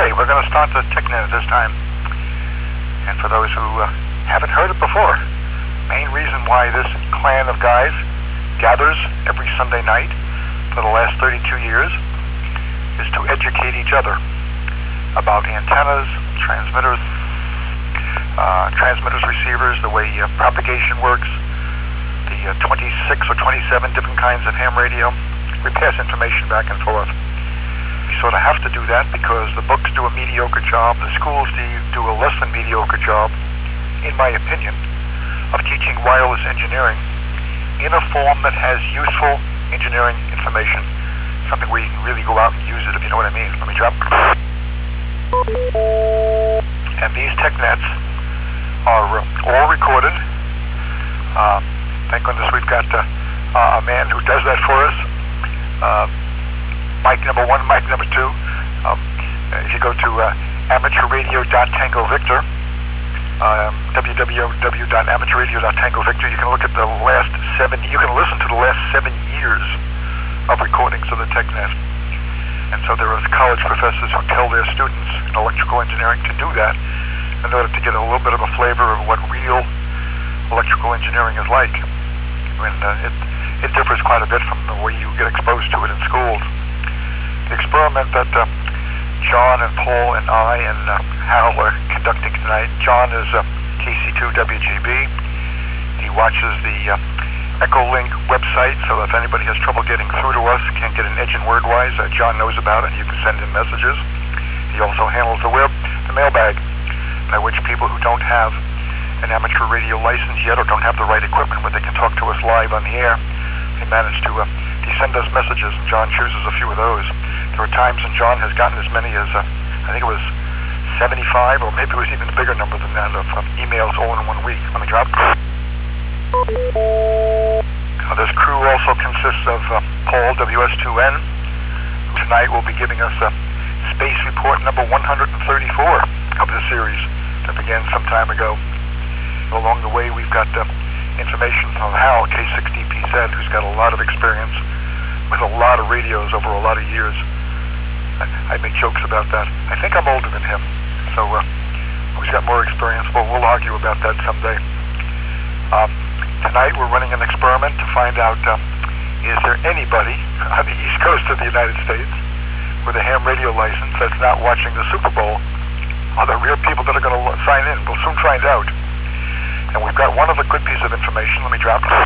Okay, we're going to start the TechNet at this time. And for those who haven't heard it before, main reason why this clan of guys gathers every Sunday night for the last 32 years is to educate each other about antennas, transmitters, receivers, the way propagation works, the 26 or 27 different kinds of ham radio. We pass information back and forth. We sort of have to do that because the books do a mediocre job, the schools do a less than mediocre job, in my opinion, of teaching wireless engineering in a form that has useful engineering information, something where you can really go out and use it, if you know what I mean. Let me drop. And these TechNets are all recorded. Thank goodness we've got a man who does that for us. Mic number 1, mic number 2. If you go to amateurradio.tangovictor, www.amateurradio.tangovictor, you can look at the last 7. You can listen to the last 7 years of recordings of the TechNet. And so there are college professors who tell their students in electrical engineering to do that in order to get a little bit of a flavor of what real electrical engineering is like. And it differs quite a bit from the way you get exposed to it in schools. The experiment that John and Paul and I and Hal are conducting tonight. John is KC2WGB. He watches the Echolink website, so if anybody has trouble getting through to us, can't get an edge in word-wise, John knows about it, and you can send him messages. He also handles the mailbag, by which people who don't have an amateur radio license yet or don't have the right equipment where they can talk to us live on the air, they manage to send us messages, and John chooses a few of those. There are times when John has gotten as many as, I think it was 75, or maybe it was even a bigger number than that, of emails all in 1 week. Let me drop. This crew also consists of Paul, WS2N, who tonight will be giving us Space Report number 134 of the series that began some time ago. Along the way, we've got information from Hal, K6DPZ, who's got a lot of experience with a lot of radios over a lot of years. I make jokes about that. I think I'm older than him, so he's got more experience, but we'll argue about that someday. Tonight we're running an experiment to find out is there anybody on the East Coast of the United States with a ham radio license that's not watching the Super Bowl? Are there real people that are going to sign in? We'll soon find out. And we've got one other good piece of information. Let me drop it.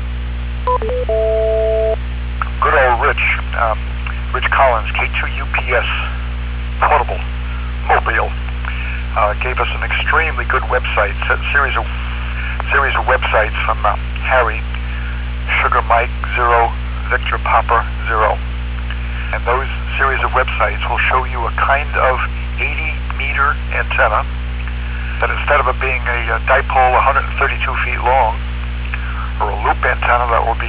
Good old Rich Collins, K2UPS Portable Mobile, gave us an extremely good website, series of websites from Harry, Sugar Mike 0, Victor Papa 0. And those series of websites will show you a kind of 80-meter antenna that instead of it being a dipole 132 feet long, or a loop antenna that will be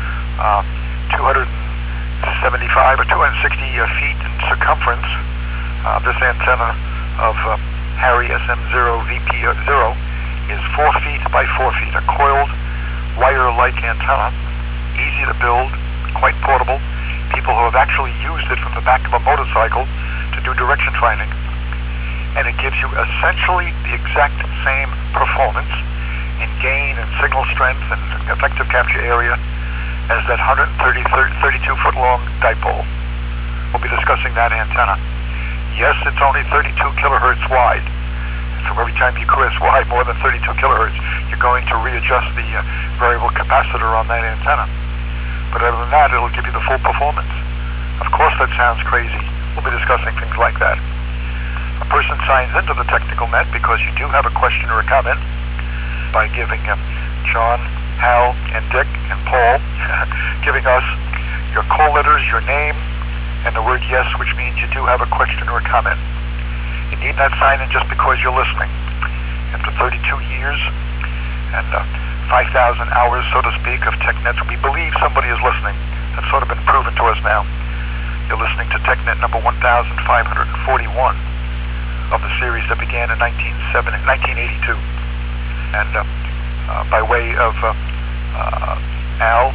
275 or 260 feet in circumference, this antenna of Harry SM0 VP0 is 4 feet by 4 feet, a coiled wire-like antenna, easy to build, quite portable. People who have actually used it from the back of a motorcycle to do direction finding. And it gives you essentially the exact same performance in gain and signal strength and effective capture area as that 32-foot long dipole. We'll be discussing that antenna. Yes, it's only 32 kilohertz wide. So every time you cross wide more than 32 kilohertz, you're going to readjust the variable capacitor on that antenna. But other than that, it'll give you the full performance. Of course, that sounds crazy. We'll be discussing things like that. A person signs into the technical net because you do have a question or a comment by giving John, Hal, and Dick, and Paul, giving us your call letters, your name, and the word yes, which means you do have a question or a comment. You need not sign in just because you're listening. After 32 years and 5,000 hours, so to speak, of TechNets, we believe somebody is listening. That's sort of been proven to us now. You're listening to TechNet number 1541 of the series that began in 1982. And by way of Al,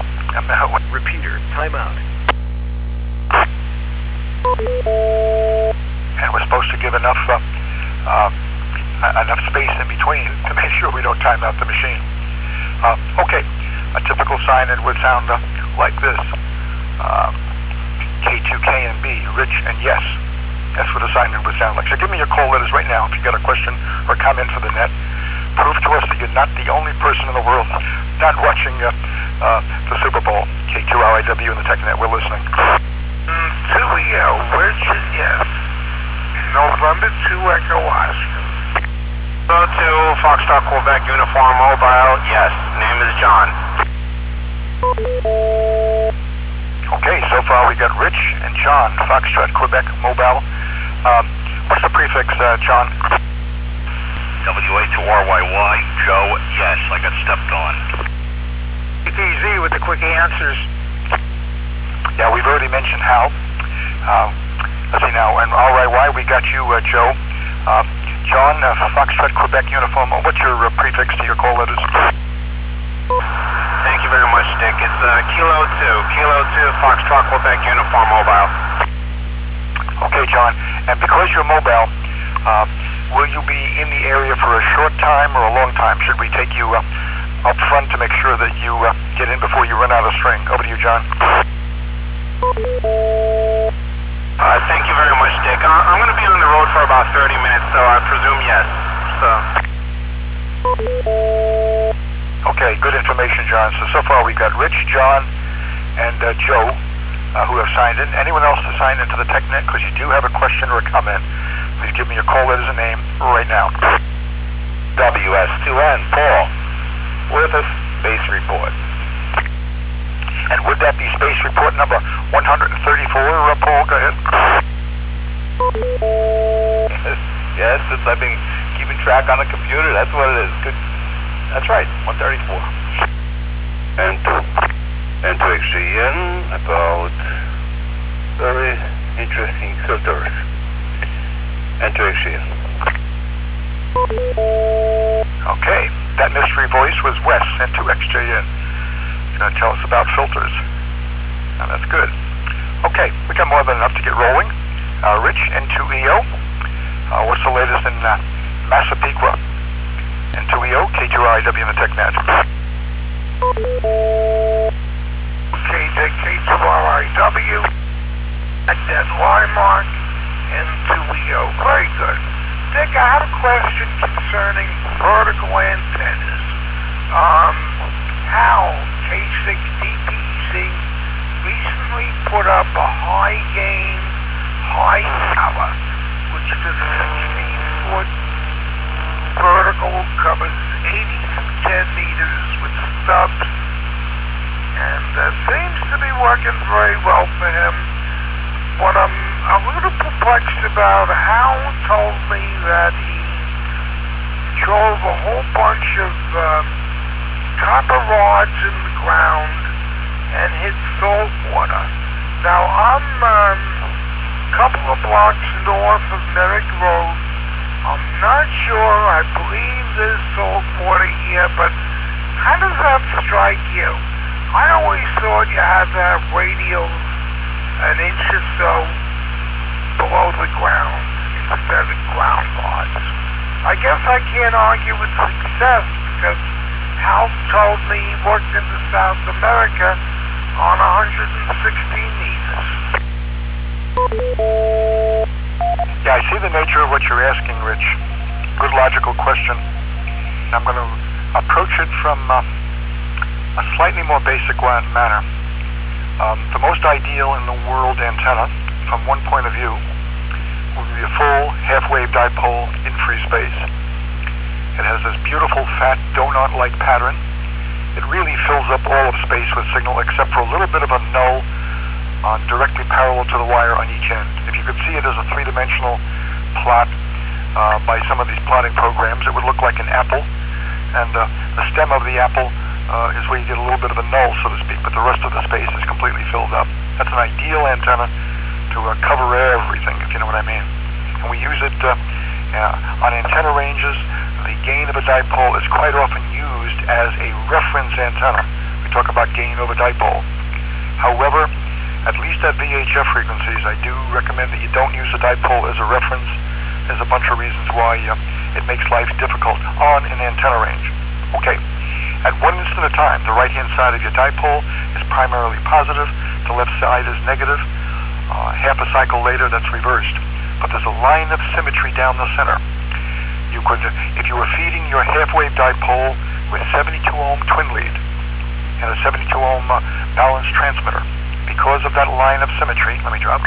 repeater, timeout. And we're supposed to give enough space in between to make sure we don't time out the machine. Okay, a typical sign-in would sound like this. K2K and B, Rich and Yes. That's what a sign-in would sound like. So give me your call letters right now if you've got a question or comment for the net. Prove to us that you're not the only person in the world not watching the Super Bowl. K2RIW and the TechNet, we're listening. 2EO, Rich and Yes. November 2 Echo Oscar. Hello to Foxtrot Quebec Uniform Mobile. Yes, name is John. Okay, so far we got Rich and John, Foxtrot Quebec Mobile. What's the prefix, John? WA2RYY, Joe. Yes, I got stepped on. ETZ with the quick answers. Yeah, we've already mentioned Hal. Let's see now, and RYY, we got you, Joe. John, Foxtrot Quebec Uniform. What's your prefix to your call letters? Thank you very much, Dick. It's Kilo 2, Foxtrot Quebec Uniform Mobile. Okay, John, and because you're mobile, will you be in the area for a short time or a long time? Should we take you up front to make sure that you get in before you run out of string? Over to you, John. Thank you very much, Dick. I'm going to be on the road for about 30 minutes, so I presume yes. Okay, good information, John. So far we've got Rich, John, and Joe who have signed in. Anyone else to sign into the TechNet? Because you do have a question or a comment, please give me your call letters and name right now. WS2N, Paul, with a space report. And would that be space report number 134, Paul? Go ahead. Yes, since I've been keeping track on the computer, that's what it is. Good. That's right, 134. And to XGN about very interesting filters. And to XGN. Okay, that mystery voice was Wes and to XJN. Going to tell us about filters. Now that's good. Okay, we got more than enough to get rolling. Rich, N2EO. What's the latest in Massapequa? N2EO, K2RIW in the TechNet. K2RIW, and then Lymark, N2EO. Very good. Dick, I had a question concerning vertical antennas. How K6DPC recently put up a high gain, high power, which is a 16-foot vertical, covers 80 through 10 meters with stubs, and seems to be working very well for him. What I'm a little perplexed about, Hal told me that he drove a whole bunch of copper rods in the ground and hit salt water. Now I'm a couple of blocks north of Merrick Road. I'm not sure. I believe there's salt water here, but how does that strike you? I always thought you had to have radials an inch or so below the ground instead of ground rods. I guess I can't argue with success because Hal told me he worked into South America on 116 meters. Yeah, I see the nature of what you're asking, Rich. Good logical question. I'm going to approach it from a slightly more basic manner. The most ideal in the world antenna, from one point of view, would be a full half-wave dipole in free space. It has this beautiful fat donut-like pattern. It really fills up all of space with signal except for a little bit of a null directly parallel to the wire on each end. If you could see it as a three-dimensional plot by some of these plotting programs, it would look like an apple. And the stem of the apple is where you get a little bit of a null, so to speak, but the rest of the space is completely filled up. That's an ideal antenna to cover everything, if you know what I mean. And we use it on antenna ranges. The gain of a dipole is quite often used as a reference antenna. We talk about gain over dipole. However, at least at VHF frequencies, I do recommend that you don't use a dipole as a reference. There's a bunch of reasons why it makes life difficult on an antenna range. Okay, at one instant at a time, the right-hand side of your dipole is primarily positive, the left side is negative. Half a cycle later, that's reversed. But there's a line of symmetry down the center. You could, if you were feeding your half-wave dipole with 72 ohm twin lead and a 72 ohm balanced transmitter, because of that line of symmetry, let me drop.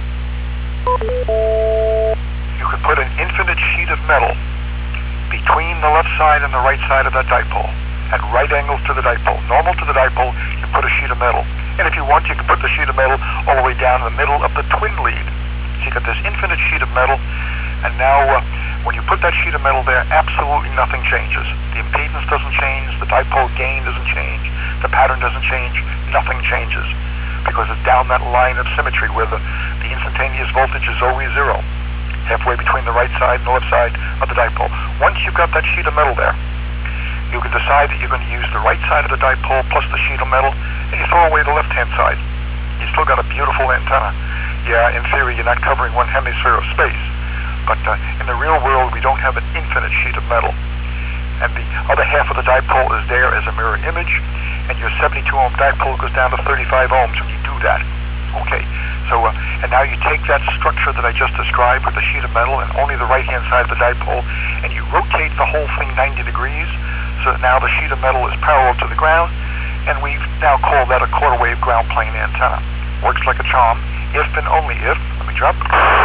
You could put an infinite sheet of metal between the left side and the right side of that dipole at right angles to the dipole. Normal to the dipole, you put a sheet of metal. And if you want, you can put the sheet of metal all the way down in the middle of the twin lead. So you got this infinite sheet of metal, and now when you put that sheet of metal there, absolutely nothing changes. The impedance doesn't change, the dipole gain doesn't change, the pattern doesn't change, nothing changes. Because it's down that line of symmetry where the instantaneous voltage is always zero, halfway between the right side and the left side of the dipole. Once you've got that sheet of metal there, you can decide that you're going to use the right side of the dipole plus the sheet of metal, and you throw away the left-hand side. You still got a beautiful antenna. Yeah, in theory, you're not covering one hemisphere of space, but in the real world, we don't have an infinite sheet of metal. And the other half of the dipole is there as a mirror image, and your 72 ohm dipole goes down to 35 ohms when you do that. Okay, so, and now you take that structure that I just described with the sheet of metal and only the right-hand side of the dipole, and you rotate the whole thing 90 degrees, so that now the sheet of metal is parallel to the ground, and we now call that a quarter wave ground plane antenna. Works like a charm, if and only if, let me drop.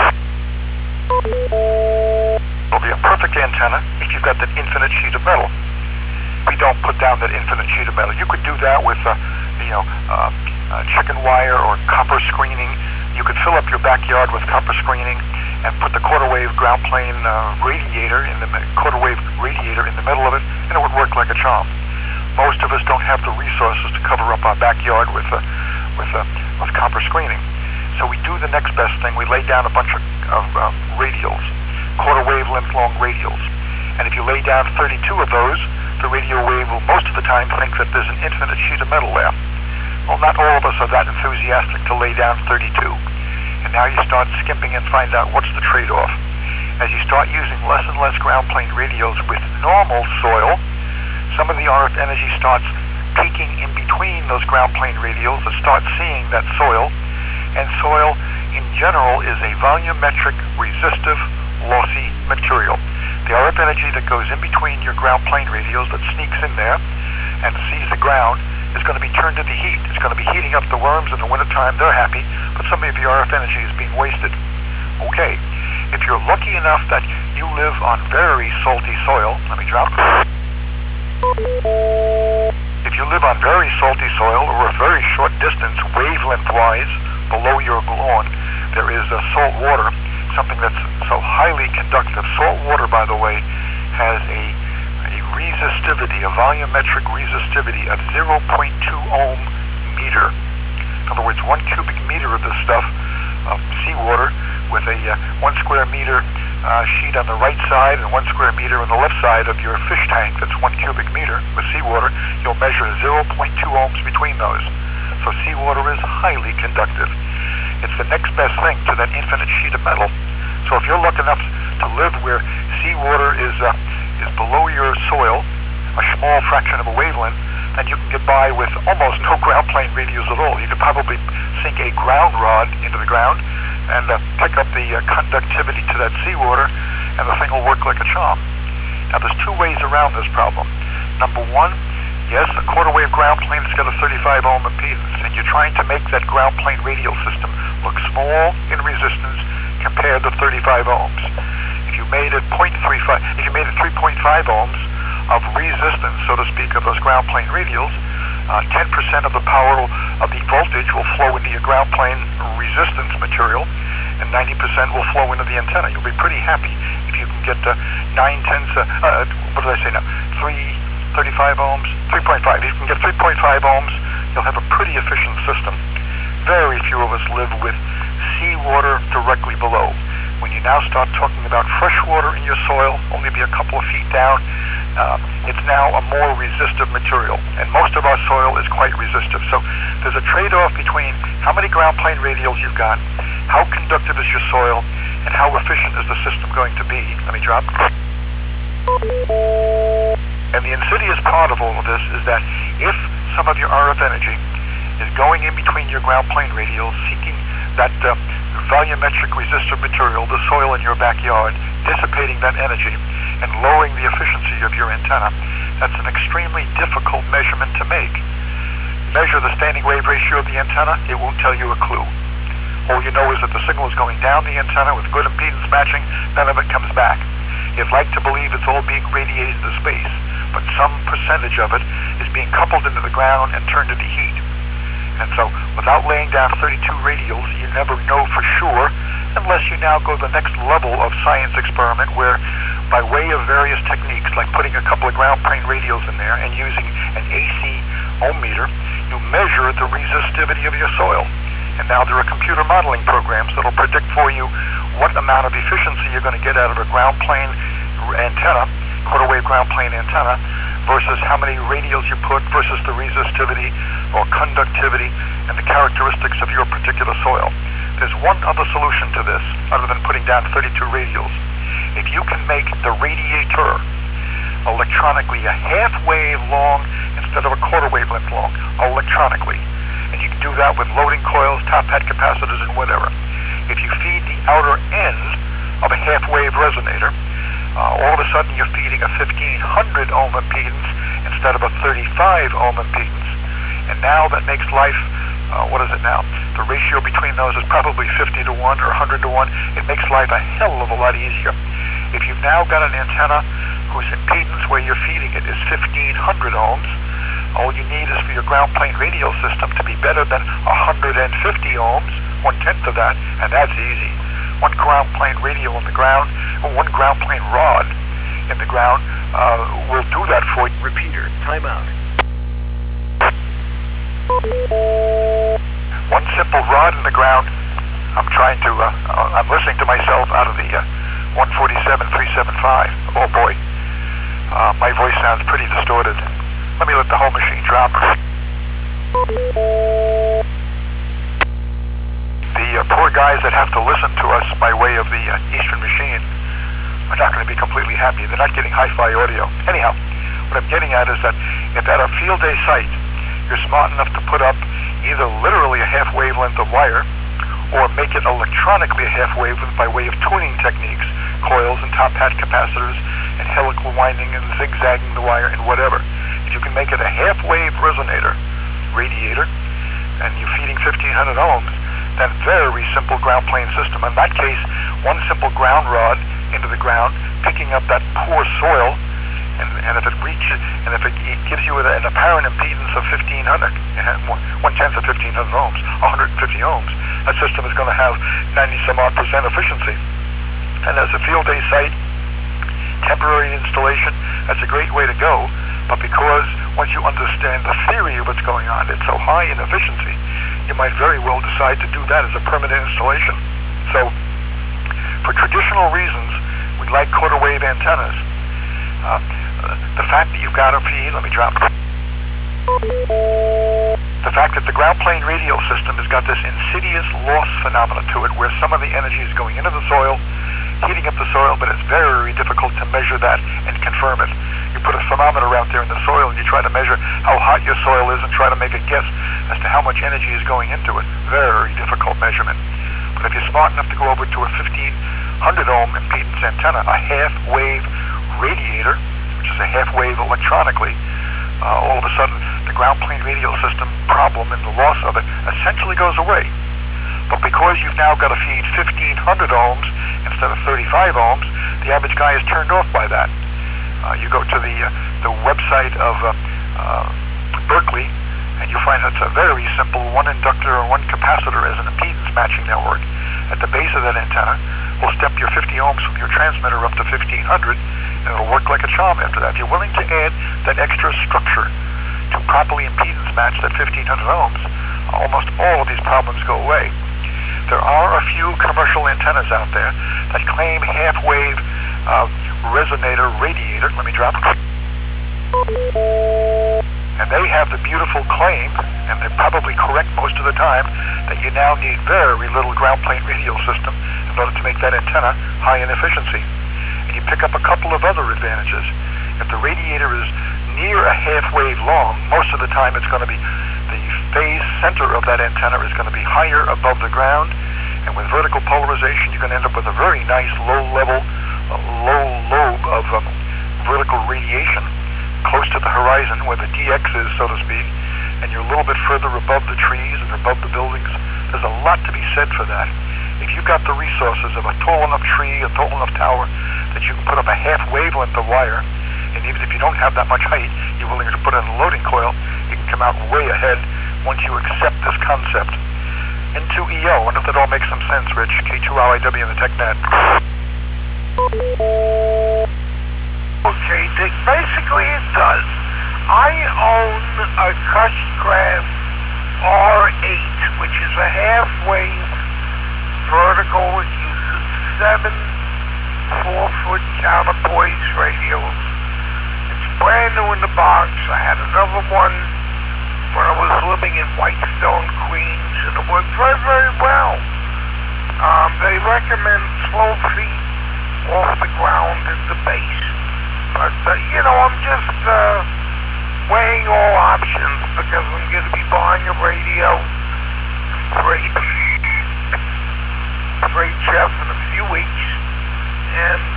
It'll be a perfect antenna if you've got that infinite sheet of metal. We don't put down that infinite sheet of metal. You could do that with, chicken wire or copper screening. You could fill up your backyard with copper screening and put the quarter wave ground plane radiator in the middle of it, and it would work like a charm. Most of us don't have the resources to cover up our backyard with copper screening. So we do the next best thing. We lay down a bunch of radials, quarter wavelength long radials. And if you lay down 32 of those, the radio wave will most of the time think that there's an infinite sheet of metal there. Well, not all of us are that enthusiastic to lay down 32. And now you start skimping and find out what's the trade-off. As you start using less and less ground plane radios with normal soil, some of the RF energy starts peaking in between those ground plane radials that start seeing that soil. And soil, in general, is a volumetric, resistive, lossy material. The RF energy that goes in between your ground plane radials that sneaks in there and sees the ground is going to be turned into heat. It's going to be heating up the worms in the wintertime. They're happy, but some of your RF energy is being wasted. Okay, if you're lucky enough that you live on very salty soil, let me drop. If you live on very salty soil or a very short distance wavelength-wise below your lawn, there is salt water, something that's so highly conductive. Salt water, by the way, has a resistivity, a volumetric resistivity of 0.2 ohm meter. In other words, 1 cubic meter of this stuff, of seawater, with a 1 square meter sheet on the right side and 1 square meter on the left side of your fish tank, that's 1 cubic meter with seawater, you'll measure 0.2 ohms between those. So seawater is highly conductive. It's the next best thing to that infinite sheet of metal. So if you're lucky enough to live where seawater is below your soil, a small fraction of a wavelength, then you can get by with almost no ground plane radios at all. You could probably sink a ground rod into the ground and pick up the conductivity to that seawater, and the thing will work like a charm. Now there's two ways around this problem. Number one, yes, a quarter wave ground plane has got a 35 ohm impedance, and you're trying to make that ground plane radial system look small in resistance compared to 35 ohms. If you made it 3.5 ohms of resistance, so to speak, of those ground plane radials, 10% of the power of the voltage will flow into your ground plane resistance material, and 90% will flow into the antenna. You'll be pretty happy if you can get 35 ohms, 3.5. If you can get 3.5 ohms, you'll have a pretty efficient system. Very few of us live with seawater directly below. When you now start talking about fresh water in your soil, only be a couple of feet down, it's now a more resistive material, and most of our soil is quite resistive. So there's a trade-off between how many ground plane radials you've got, how conductive is your soil, and how efficient is the system going to be. Let me drop. And the insidious part of all of this is that if some of your RF energy is going in between your ground plane radials, seeking that volumetric resistive material, the soil in your backyard, dissipating that energy and lowering the efficiency of your antenna, that's an extremely difficult measurement to make. Measure the standing wave ratio of the antenna, it won't tell you a clue. All you know is that the signal is going down the antenna with good impedance matching, none of it comes back. You'd like to believe it's all being radiated to space, but some percentage of it is being coupled into the ground and turned into heat. And so, without laying down 32 radials, you never know for sure, unless you now go to the next level of science experiment where, by way of various techniques, like putting a couple of ground plane radials in there and using an AC ohm meter, you measure the resistivity of your soil. And now there are computer modeling programs that will predict for you what amount of efficiency you're going to get out of a ground plane antenna, quarter wave ground plane antenna, versus how many radials you put versus the resistivity or conductivity and the characteristics of your particular soil. There's one other solution to this other than putting down 32 radials. If you can make the radiator electronically a half wave long instead of a quarter wavelength long, electronically, and you can do that with loading coils, top hat capacitors, and whatever. If you feed the outer end of a half wave resonator, all of a sudden you're feeding a 1500 ohm impedance instead of a 35 ohm impedance. And now that makes life, what is it now? The ratio between those is probably 50 to 1 or 100 to 1. It makes life a hell of a lot easier. If you've now got an antenna whose impedance where you're feeding it is 1500 ohms, all you need is for your ground plane radial system to be better than 150 ohms, 1/10 of that, and that's easy. One ground plane radial in the ground, or one ground plane rod in the ground will do that for you. Repeater, timeout. One simple rod in the ground. I'm listening to myself out of the 147-375. Oh boy, my voice sounds pretty distorted. Let me let the whole machine drop. The poor guys that have to listen to us by way of the Eastern machine are not going to be completely happy. They're not getting hi-fi audio. Anyhow, what I'm getting at is that if at a field day site you're smart enough to put up either literally a half wavelength of wire or make it electronically a half wavelength by way of tuning techniques, coils and top hat capacitors and helical winding and zigzagging the wire and whatever. If you can make it a half wave resonator, radiator, and you're feeding 1500 ohms, then very simple ground plane system. In that case, one simple ground rod into the ground, picking up that poor soil, and if it reaches, and if it gives you an apparent impedance of 1500, 1/10 of 1500 ohms, 150 ohms, that system is going to have 90-some-odd% efficiency. And as a field day site, temporary installation, that's a great way to go. But because once you understand the theory of what's going on, it's so high in efficiency, you might very well decide to do that as a permanent installation. So, for traditional reasons, we like quarter wave antennas. The fact that you've got to feed, let me drop. The fact that the ground plane radial system has got this insidious loss phenomenon to it, where some of the energy is going into the soil, heating up the soil, but it's very difficult to measure that and confirm it. You put a thermometer out there in the soil and you try to measure how hot your soil is and try to make a guess as to how much energy is going into it. Very difficult measurement. But if you're smart enough to go over to a 1500 ohm impedance antenna, a half wave radiator, which is a half wave electronically, all of a sudden the ground plane radial system problem and the loss of it essentially goes away. But because you've now got to feed 1500 ohms instead of 35 ohms, the average guy is turned off by that. You go to the website of Berkeley, and you find it's a very simple one inductor or one capacitor as an impedance matching network. At the base of that antenna, will step your 50 ohms from your transmitter up to 1500, and it'll work like a charm after that. If you're willing to add that extra structure to properly impedance match that 1500 ohms, almost all of these problems go away. There are a few commercial antennas out there that claim half-wave resonator radiator. Let me drop. And they have the beautiful claim, and they're probably correct most of the time, that you now need very little ground plane radio system in order to make that antenna high in efficiency. And you pick up a couple of other advantages. If the radiator is near a half wave long, most of the time it's going to be the phase center of that antenna is going to be higher above the ground, and with vertical polarization you're going to end up with a very nice low lobe of vertical radiation close to the horizon where the DX is, so to speak, and you're a little bit further above the trees and above the buildings. There's a lot to be said for that. If you've got the resources of a tall enough tree, a tall enough tower that you can put up a half wavelength of wire, and even if you don't have that much height, you're willing to put in a loading coil, you can come out way ahead once you accept this concept. N2EO, I wonder if that all makes some sense, Rich. K2RIW in the TechNet. Okay, Dick, basically it does. I own a Cushcraft R8, which is a half-wave vertical. It uses 7 4-foot counterpoise radios. It's brand new in the box. I had another one when I was living in Whitestone, Queens, and it worked very, very well. They recommend 12 feet off the ground at the base. But, I'm just weighing all options because I'm going to be buying a radio for Jeff in a few weeks. And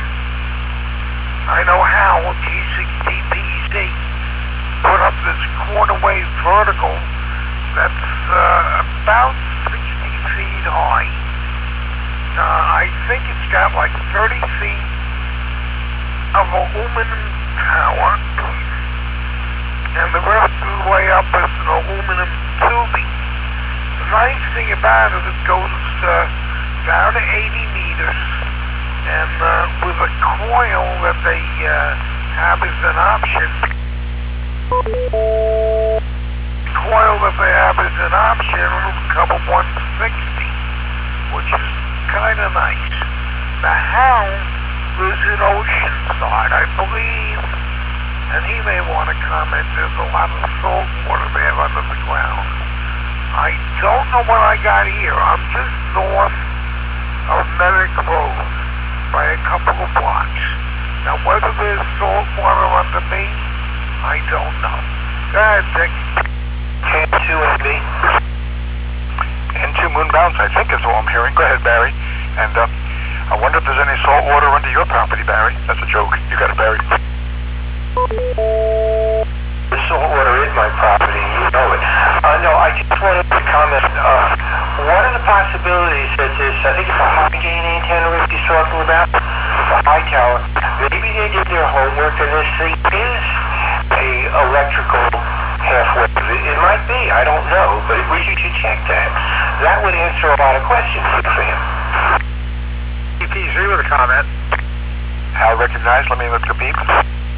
I know how G6DPZ put up this quarter wave vertical that's about 60 feet high. I think it's got like 30 feet of aluminum tower, and the rest of the way up is an aluminum tubing. The nice thing about it, it goes down to 80 meters, and with a coil that they have as an option. It'll cover 160, which is kind of nice. The Hound lives in Oceanside, I believe, and he may want to comment. There's a lot of salt water there under the ground. I don't know what I got here. I'm just north of Merrick Road by a couple of blocks. Now, whether there's salt water under me, I don't know. Go ahead, Dick. K2MB. N2 moonbounce, I think is all I'm hearing. Go ahead, Barry. And I wonder if there's any salt water under your property, Barry. That's a joke. You got it, Barry. The salt water is my property, you know it. No, I just wanted to comment. One of the possibilities is this, I think it's a high gain antenna Rick is talking about, the high tower. Maybe they did their homework and this thing is a electrical half-wave. It might be, I don't know, but we should check that. That would answer a lot of questions for him. DPZ with a comment. Hal recognized. Let me look at beep.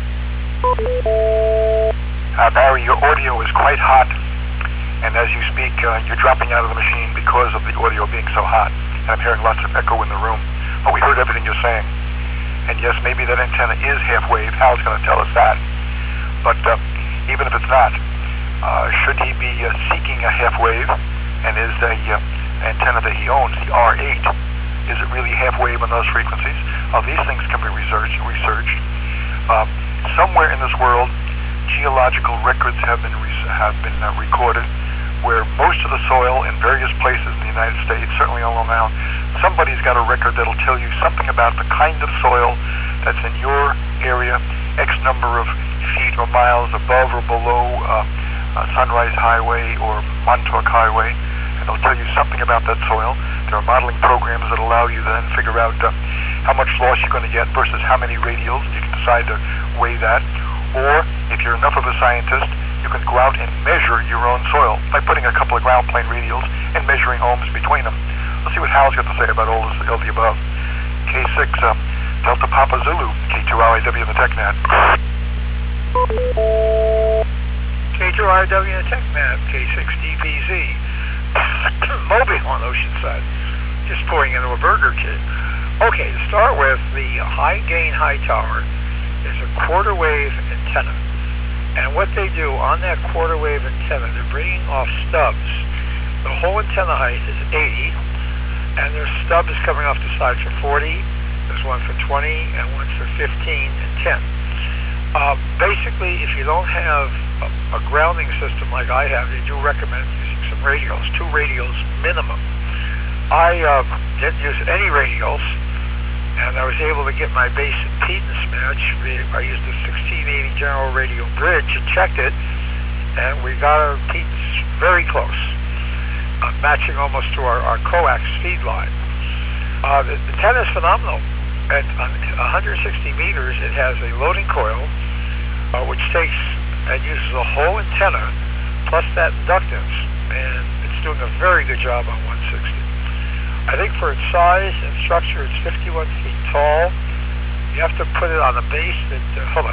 Barry, your audio is quite hot, and as you speak, you're dropping out of the machine because of the audio being so hot. And I'm hearing lots of echo in the room. But we heard everything you're saying. And yes, maybe that antenna is half-wave. Hal's going to tell us that. But even if it's not, should he be seeking a half-wave, and is the antenna that he owns, the R8, is it really half-wave on those frequencies? These things can be researched. Somewhere in this world, geological records have been recorded where most of the soil in various places in the United States, certainly on Long Island, somebody's got a record that'll tell you something about the kind of soil that's in your area, X number of feet or miles above or below Sunrise Highway or Montauk Highway, and they'll tell you something about that soil. There are modeling programs that allow you to then figure out how much loss you're going to get versus how many radials, and you can decide to weigh that. Or, if you're enough of a scientist, you can go out and measure your own soil by putting a couple of ground plane radials and measuring ohms between them. Let's see what Hal's got to say about all the above. K6, Delta Papa Zulu, K2RIW in the TechNet. K2RIW in the TechNet, K6DPZ. Mobile on Oceanside. Just pouring into a Burger Kit. Okay, to start with, the high gain high tower is a quarter wave antenna. And what they do on that quarter wave antenna, they're bringing off stubs. The whole antenna height is 80, and there's stubs coming off the side for 40, there's one for 20, and one for 15 and 10. Basically, if you don't have a grounding system like I have, they do recommend using some radios, 2 radios minimum. I didn't use any radios, and I was able to get my base impedance match. I used a 1680 General Radio bridge and checked it, and we got our impedance very close, matching almost to our coax feed line. The antenna is phenomenal. At 160 meters, it has a loading coil, which takes and uses a whole antenna plus that inductance, and it's doing a very good job on 160. I think for its size and structure, it's 51 feet tall. You have to put it on a base that, hold on.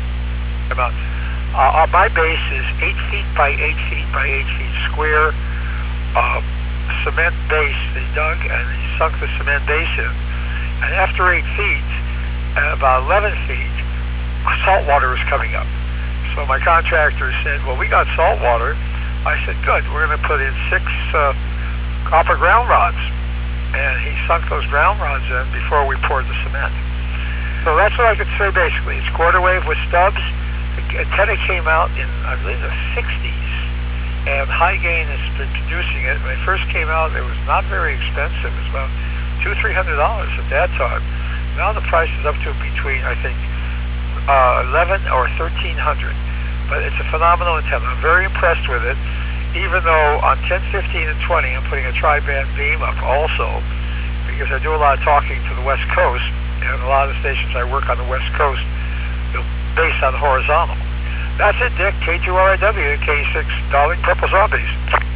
My base is 8 feet by 8 feet by 8 feet square. Cement base they dug, and they sunk the cement base in. And after 8 feet, at about 11 feet, salt water was coming up. So my contractor said, well, we got salt water. I said, good, we're going to put in 6 copper ground rods. And he sunk those ground rods in before we poured the cement. So that's what I could say basically. It's quarter wave with stubs. The antenna came out in, I believe, the 60s. And High Gain has been producing it. When it first came out, it was not very expensive. It was about $200-300 at that time. Now the price is up to between, I think, $1,100 or $1,300. But it's a phenomenal antenna. I'm very impressed with it. Even though on 10, 15, and 20, I'm putting a tri-band beam up also, because I do a lot of talking to the West Coast, and a lot of the stations I work on the West Coast, they're based on horizontal. That's it, Dick. K2RIW, K6, Darling Purple Zombies.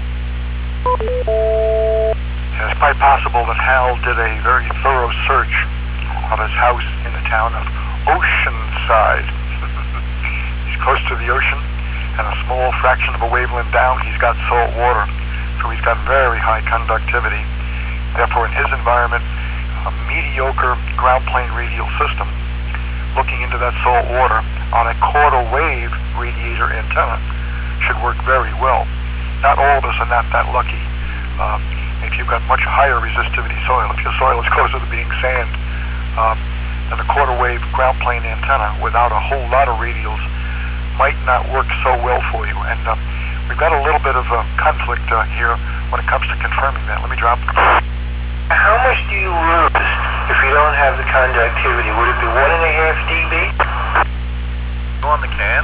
It's quite possible that Hal did a very thorough search of his house in the town of Oceanside. He's close to the ocean, and a small fraction of a wavelength down, he's got salt water. So he's got very high conductivity. Therefore, in his environment, a mediocre ground plane radial system looking into that salt water on a quarter wave radiator antenna should work very well. Not all of us are not that lucky. If you've got much higher resistivity soil, if your soil is closer to being sand, then a quarter wave ground plane antenna without a whole lot of radials might not work so well for you. And we've got a little bit of a conflict here when it comes to confirming that. Let me drop. How much do you lose if you don't have the conductivity? Would it be 1.5 dB? Go on the can.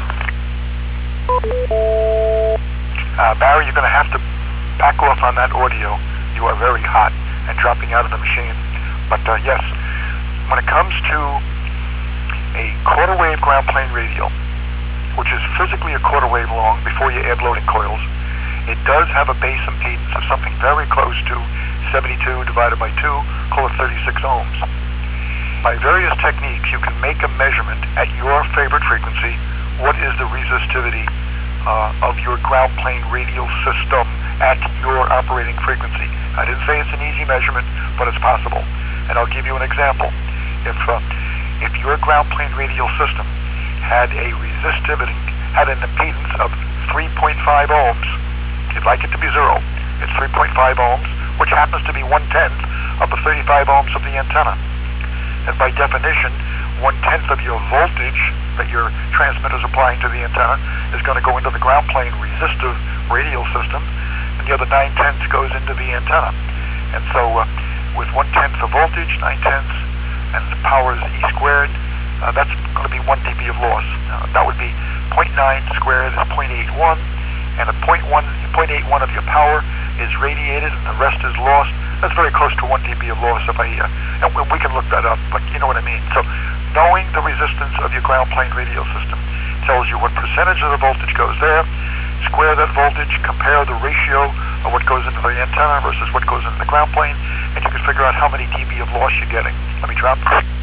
Barry, you're going to have to back off on that audio. You are very hot and dropping out of the machine. But yes, when it comes to a quarter wave ground plane radial, which is physically a quarter wave long before you add loading coils, it does have a base impedance of something very close to 72 divided by 2, call it 36 ohms. By various techniques, you can make a measurement at your favorite frequency. What is the resistivity of your ground plane radial system at your operating frequency? I didn't say it's an easy measurement, but it's possible. And I'll give you an example. If your ground plane radial system had a resistivity, had an impedance of 3.5 ohms, you'd like it to be 0. It's 3.5 ohms, which happens to be 1/10 of the 35 ohms of the antenna. And by definition, 1/10 of your voltage that your transmitter's applying to the antenna is going to go into the ground plane resistive radial system, and the other 9/10 goes into the antenna. And so with 1/10 of voltage, 9/10, and the power is E squared, that's going to be 1 dB of loss. That would be 0.9 squared is 0.81, and a 0.81 of your power is radiated and the rest is lost. That's very close to 1 dB of loss if and we can look that up, but you know what I mean. So knowing the resistance of your ground plane radial system tells you what percentage of the voltage goes there, square that voltage, compare the ratio of what goes into the antenna versus what goes into the ground plane, and you can figure out how many dB of loss you're getting. Let me drop.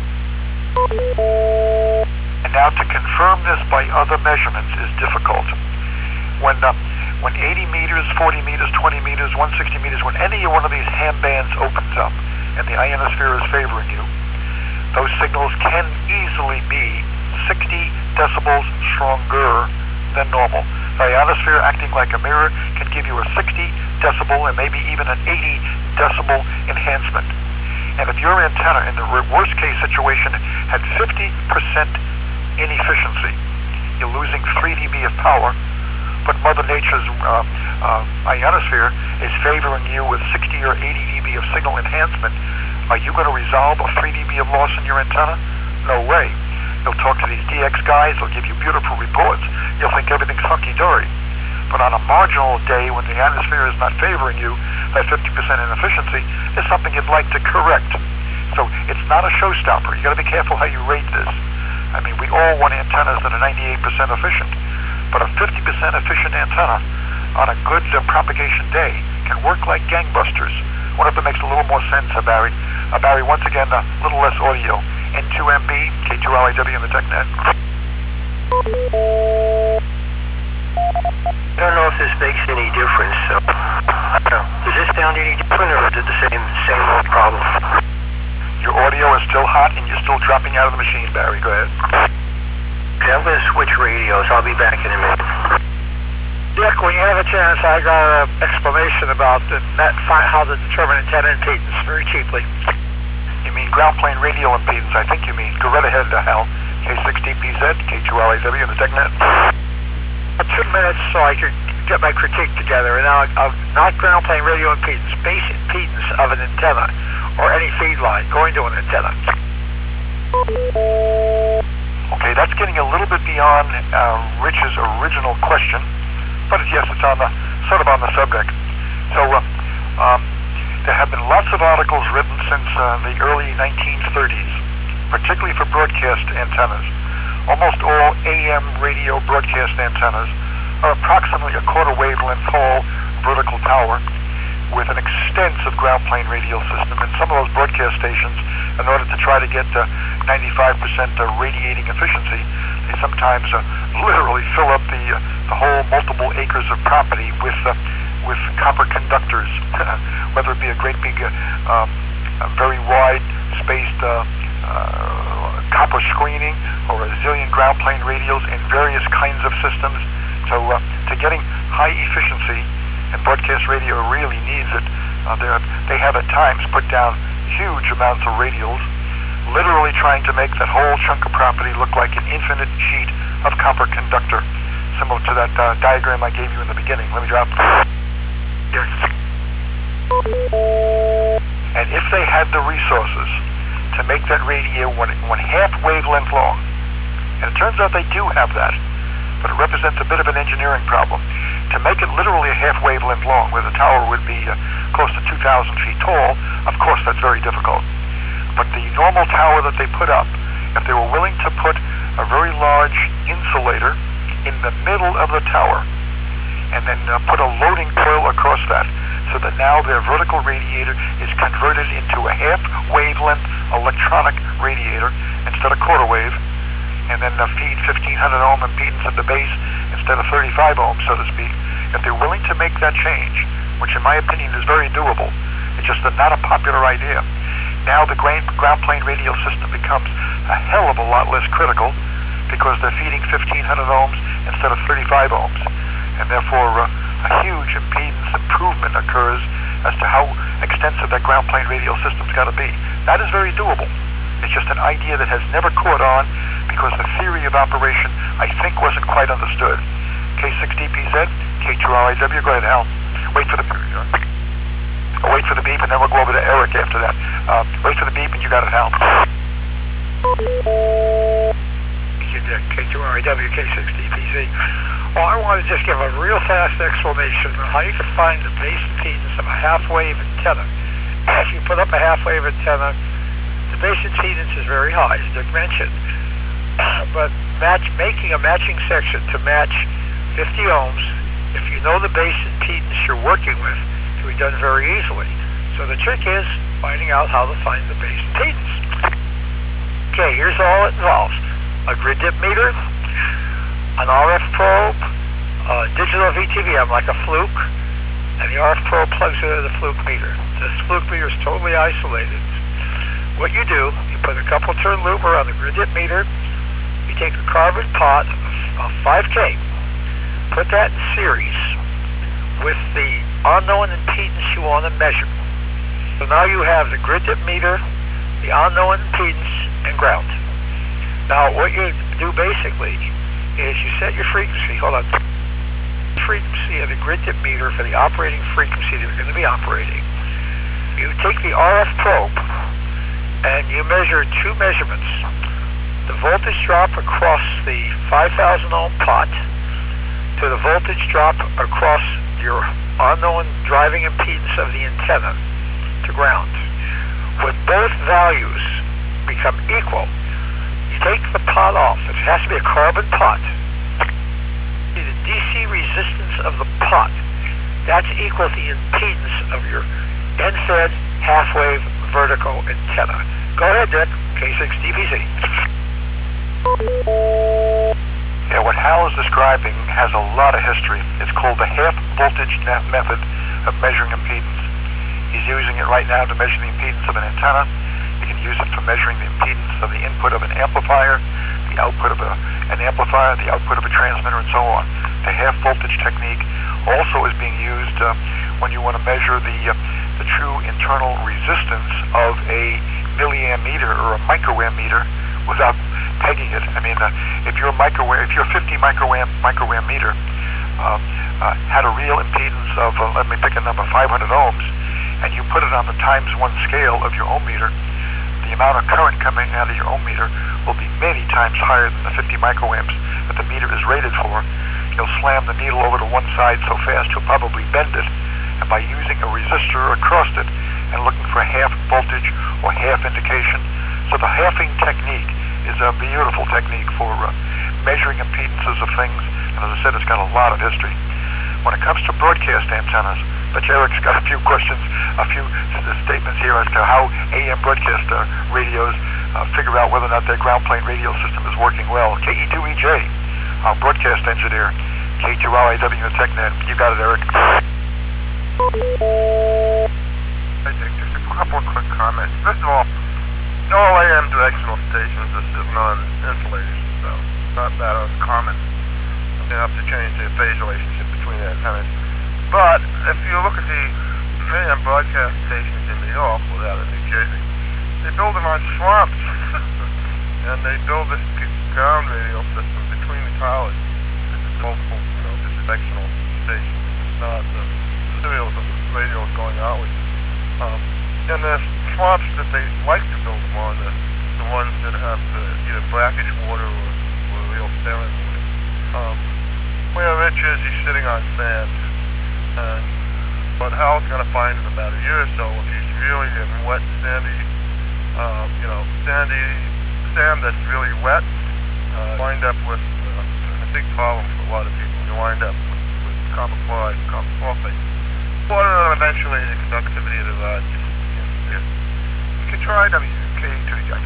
And now to confirm this by other measurements is difficult. When 80 meters, 40 meters, 20 meters, 160 meters, when any one of these ham bands opens up and the ionosphere is favoring you, those signals can easily be 60 decibels stronger than normal. The ionosphere acting like a mirror can give you a 60 decibel and maybe even an 80 decibel enhancement. And if your antenna in the worst case situation had 50% inefficiency, you're losing 3 dB of power, but Mother Nature's ionosphere is favoring you with 60 or 80 dB of signal enhancement, are you going to resolve a 3 dB of loss in your antenna? No way. You'll talk to these DX guys, they'll give you beautiful reports, you'll think everything's hunky-dory. But on a marginal day when the atmosphere is not favoring you, that 50% inefficiency is something you'd like to correct. So it's not a showstopper. You got to be careful how you rate this. I mean, we all want antennas that are 98% efficient, but a 50% efficient antenna on a good propagation day can work like gangbusters. I wonder if it makes a little more sense, Barry. Barry, once again, a little less audio. N2MB, K2LIW in the TechNet. I don't know if this makes any difference, so I don't know. Does this sound any different, or is it the same old problem? Your audio is still hot and you're still dropping out of the machine, Barry. Go ahead. Okay, I'm going to switch radios. I'll be back in a minute. Dick, when you have a chance, I got an explanation about how to determine antenna impedance very cheaply. You mean ground plane radial impedance? I think you mean. Go right ahead, Hal. K6DPZ, K2LIW in the TechNet. 2 minutes so I could get my critique together, and now not ground plane radio impedance, base impedance of an antenna or any feed line going to an antenna. Okay, that's getting a little bit beyond Rich's original question, but yes, it's on the sort of on the subject. So there have been lots of articles written since the early 1930s, particularly for broadcast antennas. Almost all AM radio broadcast antennas are approximately a quarter wavelength tall vertical tower with an extensive ground plane radial system. And some of those broadcast stations, in order to try to get 95% radiating efficiency, they sometimes literally fill up the whole multiple acres of property with copper conductors, whether it be a great big, very wide spaced copper screening or a zillion ground plane radials in various kinds of systems. So to getting high efficiency, and broadcast radio really needs it, they have at times put down huge amounts of radials, literally trying to make that whole chunk of property look like an infinite sheet of copper conductor, similar to that diagram I gave you in the beginning. Let me drop. Yes. And if they had the resources to make that radio one half wavelength long, and it turns out they do have that, but it represents a bit of an engineering problem. To make it literally a half wavelength long, where the tower would be close to 2,000 feet tall, of course that's very difficult. But the normal tower that they put up, if they were willing to put a very large insulator in the middle of the tower, and then put a loading coil across that, so that now their vertical radiator is converted into a half wavelength electronic radiator instead of quarter wave, and then feed 1500 ohm impedance at the base instead of 35 ohms, so to speak. If they're willing to make that change, which in my opinion is very doable, it's just not a popular idea. Now the ground plane radial system becomes a hell of a lot less critical because they're feeding 1500 ohms instead of 35 ohms. And therefore a huge impedance improvement occurs as to how extensive that ground plane radial system's got to be. That is very doable. It's just an idea that has never caught on because the theory of operation, I think, wasn't quite understood. K6DPZ, K2LIW, go ahead, Al. Wait for the beep, and then we'll go over to Eric after that. Wait for the beep, and you got it, Al. K2LIW, K6DPZ. Well, I want to just give a real fast explanation on how you can find the base impedance of a half-wave antenna. If you put up a half-wave antenna, the base impedance is very high, as Dick mentioned. But making a matching section to match 50 ohms, if you know the base impedance you're working with, can be done very easily. So the trick is finding out how to find the base impedance. Okay, here's all it involves. A grid dip meter, an RF probe, a digital VTVM like a fluke, and the RF probe plugs into the fluke meter. This fluke meter is totally isolated. What you do, you put a couple turn looper on the grid dip meter, You take a carbon pot of 5K, put that in series with the unknown impedance you want to measure. So now you have the grid tip meter, the unknown impedance, and ground. Now what you do basically is you set your frequency, hold on, frequency of the grid tip meter for the operating frequency that you're going to be operating. You take the RF probe and you measure two measurements. The voltage drop across the 5,000 ohm pot to the voltage drop across your unknown driving impedance of the antenna to ground. When both values become equal, you take the pot off. It has to be a carbon pot. The DC resistance of the pot, that's equal to the impedance of your end-fed half-wave vertical antenna. Go ahead, Dick. K6 DPC. Yeah, what Hal is describing has a lot of history. It's called the half-voltage method of measuring impedance. He's using it right now to measure the impedance of an antenna. You can use it for measuring the impedance of the input of an amplifier, the output of an amplifier, the output of a transmitter, and so on. The half-voltage technique also is being used when you want to measure the true internal resistance of a milliamp meter or a microamp meter without pegging it. I mean, if your 50 microamp meter had a real impedance of, let me pick a number, 500 ohms, and you put it on the ×1 scale of your ohm meter, the amount of current coming out of your ohm meter will be many times higher than the 50 microamps that the meter is rated for. You'll slam the needle over to one side so fast you'll probably bend it, and by using a resistor across it and looking for half voltage or half indication. So the halving technique is a beautiful technique for measuring impedances of things, and as I said, it's got a lot of history. When it comes to broadcast antennas, but Eric's got a few questions, a few statements here as to how AM broadcast radios figure out whether or not their ground plane radio system is working well. KE2EJ, our broadcast engineer, K2RIW and TechNet. You got it, Eric. Just a couple of quick comments. First of all, all AM directional stations are sitting on insulators, so it's not that uncommon. They have to change the phase relationship between the antennas. But if you look at the AM broadcast stations in New York or out of New Jersey, they build them on swamps, and they build this ground radio system between the towers. It's multiple, directional stations. It's not the serials of the radios going out with. And the swamps that they like to build them on are the ones that have either brackish water or real saline water. Where Rich is, he's sitting on sand. What Hal's going to find in about a year or so, if he's really in wet, sandy, sand that's really wet, wind up with a big problem for a lot of people. You wind up with copper chloride, copper sulfate. Water and eventually the conductivity of the rod disappears. You can try WK2J.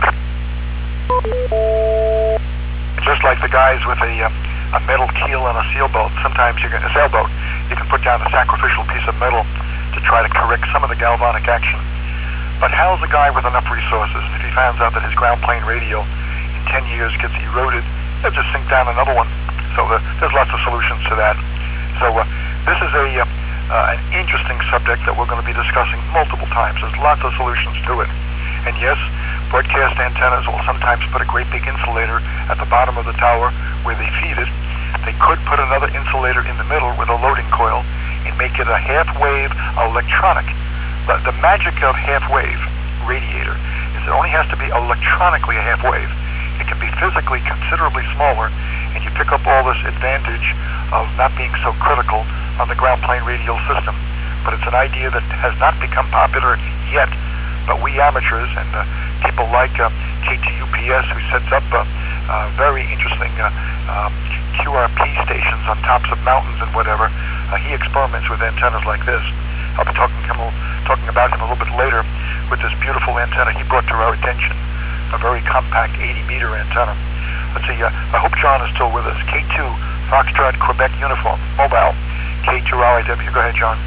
Just like the guys with a metal keel on a sailboat, sometimes you can put down a sacrificial piece of metal to try to correct some of the galvanic action. But Hal's a guy with enough resources. If he finds out that his ground plane radio in 10 years gets eroded, he'll just sink down another one. So there's lots of solutions to that. So this is an interesting subject that we're going to be discussing multiple times. There's lots of solutions to it. And yes, broadcast antennas will sometimes put a great big insulator at the bottom of the tower where they feed it. They could put another insulator in the middle with a loading coil and make it a half-wave electronic. The magic of half-wave radiator is it only has to be electronically a half-wave. It can be physically considerably smaller, and you pick up all this advantage of not being so critical on the ground plane radial system. But it's an idea that has not become popular yet. But we amateurs and people like KTUPS, who sets up very interesting QRP stations on tops of mountains and whatever, he experiments with antennas like this. I'll be talking about him a little bit later with this beautiful antenna he brought to our attention, a very compact 80-meter antenna. Let's see, I hope John is still with us. K2, Foxtrot, Quebec Uniform, Mobile, K2RIW. Go ahead, John.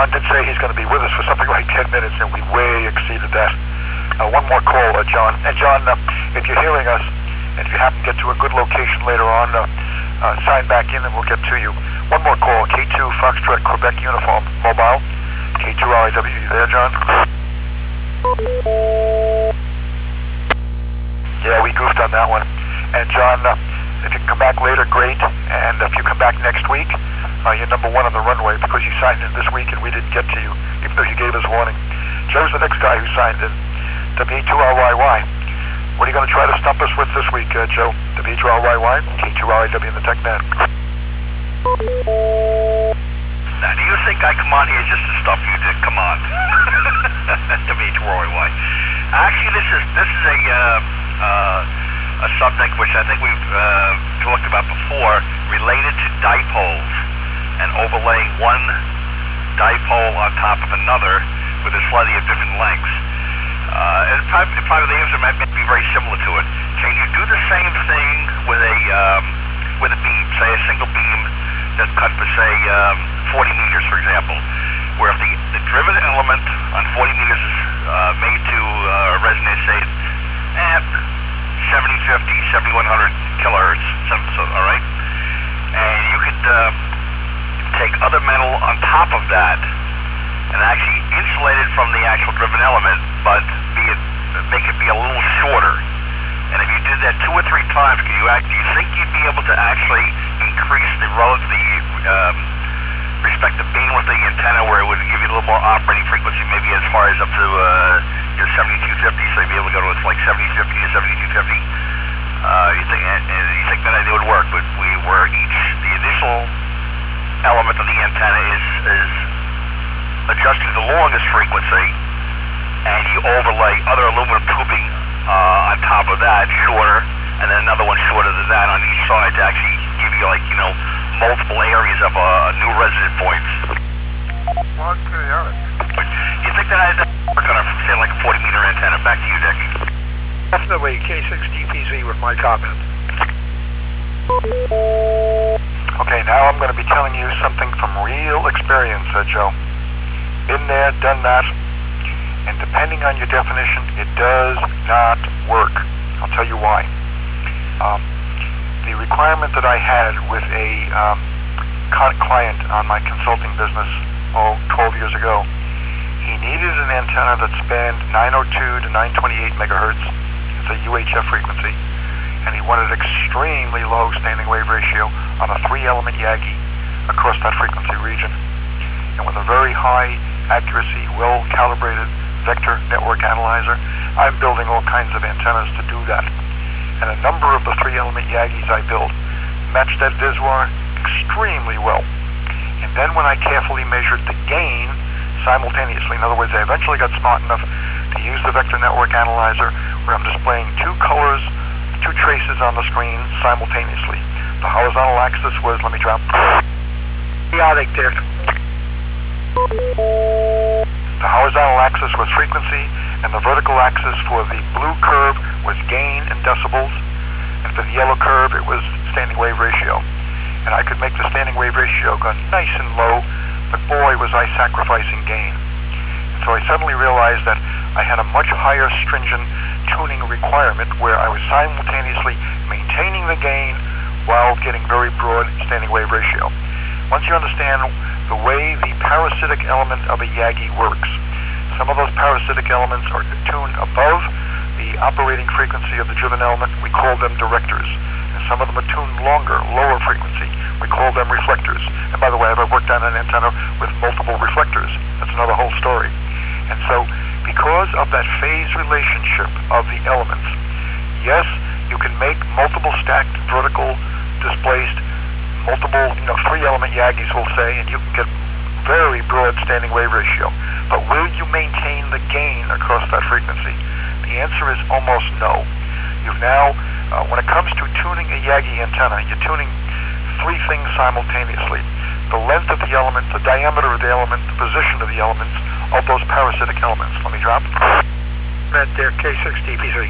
John did say he's going to be with us for something like 10 minutes, and we way exceeded that. One more call, John. And John, if you're hearing us, and if you happen to get to a good location later on, sign back in and we'll get to you. One more call, K2 Foxtrot Quebec Uniform Mobile. K2 RIW, you there, John? Yeah, we goofed on that one. And John, if you can come back later, great. And if you come back next week, you're number one on the runway because you signed in this week and we didn't get to you, even though you gave us warning. Joe's the next guy who signed in. W2RYY. What are you going to try to stump us with this week, Joe? W2RYY, K2RIW in the Tech Man. Now, do you think I come on here just to stop you, Dick? Come on. W2RYY. Actually, this is a subject which I think we've talked about before, related to dipoles and overlaying one dipole on top of another with a slightly of different lengths. And probably the answer might be very similar to it. Can you do the same thing with a beam, say a single beam that's cut for, say, 40 meters, for example, where if the driven element on 40 meters is made to resonate, say, at 7050, 7100 kilohertz, all right? And you could take other metal on top of that and actually insulate it from the actual driven element, but make it be a little shorter. And if you did that 2 or 3 times, do you think you'd be able to actually increase the respective bandwidth of the antenna, where it would give you a little more operating frequency, maybe as far as up to 7250, so you'd be able to go to like 7050 to 7250? You think that idea would work? But where the initial element of the antenna is adjusted to the longest frequency, and you overlay other aluminum tubing on top of that, shorter, and then another one shorter than that on each side to actually give you, like, multiple areas of new resonant points. Well, that's pretty honest. You think that I'd work on say, like a 40-meter antenna? Back to you, Dick. Definitely K6DPZ with my comment. Okay, now I'm going to be telling you something from real experience, Joe. Been there, done that, and depending on your definition, it does not work. I'll tell you why. The requirement that I had with a client on my consulting business, 12 years ago, he needed an antenna that spanned 902 to 928 megahertz. It's a UHF frequency, and he wanted extremely low standing wave ratio on a 3-element Yagi across that frequency region. And with a very high accuracy, well-calibrated vector network analyzer, I'm building all kinds of antennas to do that. And a number of the 3-element Yagis I built matched that VISWAR extremely well. And then when I carefully measured the gain simultaneously, in other words, I eventually got smart enough to use the vector network analyzer where I'm displaying 2 colors, 2 traces on the screen simultaneously. The horizontal axis was, let me drop, Chaotic, Dick. the horizontal axis was frequency, and the vertical axis for the blue curve was gain in decibels, and for the yellow curve it was standing wave ratio. And I could make the standing wave ratio go nice and low, but boy was I sacrificing gain. And so I suddenly realized that I had a much higher stringent tuning requirement where I was simultaneously maintaining the gain while getting very broad standing wave ratio. Once you understand the way the parasitic element of a Yagi works, some of those parasitic elements are tuned above the operating frequency of the driven element. We call them directors. And some of them are tuned longer, lower frequency. We call them reflectors. And by the way, I've worked on an antenna with multiple reflectors. That's another whole story. And so, because of that phase relationship of the elements, yes, you can make multiple stacked, vertical, displaced, multiple, 3-element Yagis, we'll say, and you can get very broad standing wave ratio. But will you maintain the gain across that frequency? The answer is almost no. You've now, when it comes to tuning a Yagi antenna, you're tuning 3 things simultaneously. The length of the element, the diameter of the element, the position of the elements, of those parasitic elements. Let me drop. Met there, K6DPZ.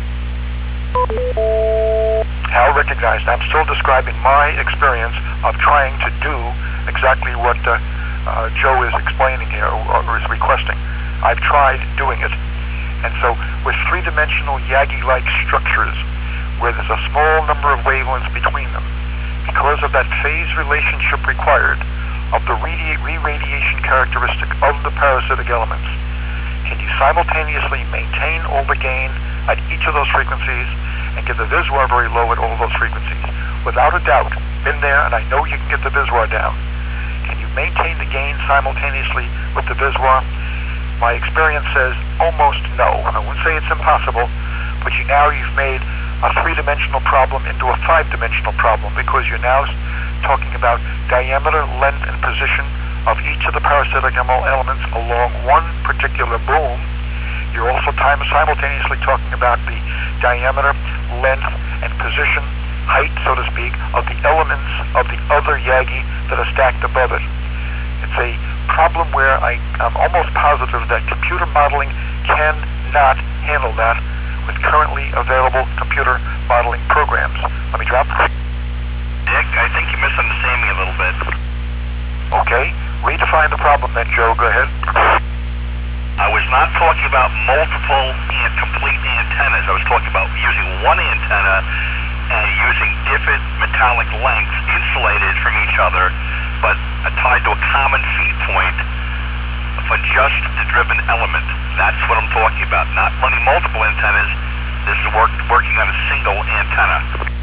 Hal recognized. I'm still describing my experience of trying to do exactly what Joe is explaining here, or is requesting. I've tried doing it. And so with three-dimensional Yagi-like structures, where there's a small number of wavelengths between them, because of that phase relationship required of the re-radiation characteristic of the parasitic elements, can you simultaneously maintain all the gain at each of those frequencies and get the Viswar very low at all of those frequencies? Without a doubt, been there, and I know you can get the Viswar down. Can you maintain the gain simultaneously with the Viswar? My experience says almost no. I wouldn't say it's impossible, but you've made a three-dimensional problem into a five-dimensional problem, because you're now talking about diameter, length, and position of each of the parasitic elements along one particular boom. You're also simultaneously talking about the diameter, length, and position, height, so to speak, of the elements of the other Yagi that are stacked above it. It's a problem where I'm almost positive that computer modeling cannot handle that with currently available computer modeling programs. Let me drop. Dick, I think you misunderstand me a little bit. Okay, redefine the problem then, Joe. Go ahead. I was not talking about multiple and complete antennas. I was talking about using one antenna and using different metallic lengths insulated from each other, but tied to a common feed point for just the driven element. That's what I'm talking about. Not running multiple antennas. This is working on a single antenna.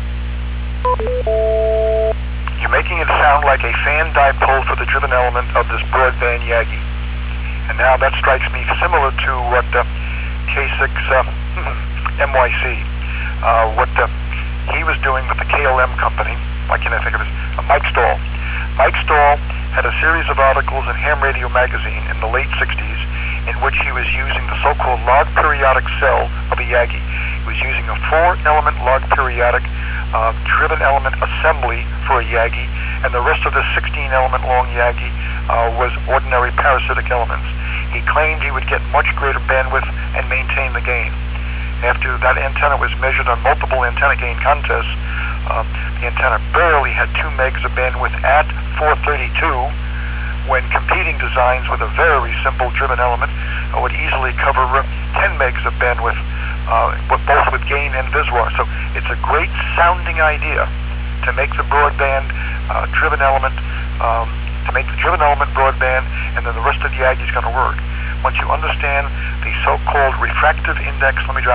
You're making it sound like a fan dipole for the driven element of this broadband Yagi. And now that strikes me similar to what K6 MYC, what he was doing with the KLM company. Why can't I think of his? Mike Stahl. Mike Stahl had a series of articles in Ham Radio magazine in the late 60s in which he was using the so-called log periodic cell of a Yagi. He was using a 4-element log periodic driven element assembly for a Yagi, and the rest of the 16-element long Yagi was ordinary parasitic elements. He claimed he would get much greater bandwidth and maintain the gain. After that antenna was measured on multiple antenna gain contests, the antenna barely had 2 megs of bandwidth at 432, when competing designs with a very simple driven element would easily cover 10 megs of bandwidth, both with gain and Viswar. So it's a great sounding idea to make the broadband driven element, to make the driven element broadband, and then the rest of the Yagi is going to work. Once you understand the so-called refractive index, let me drop.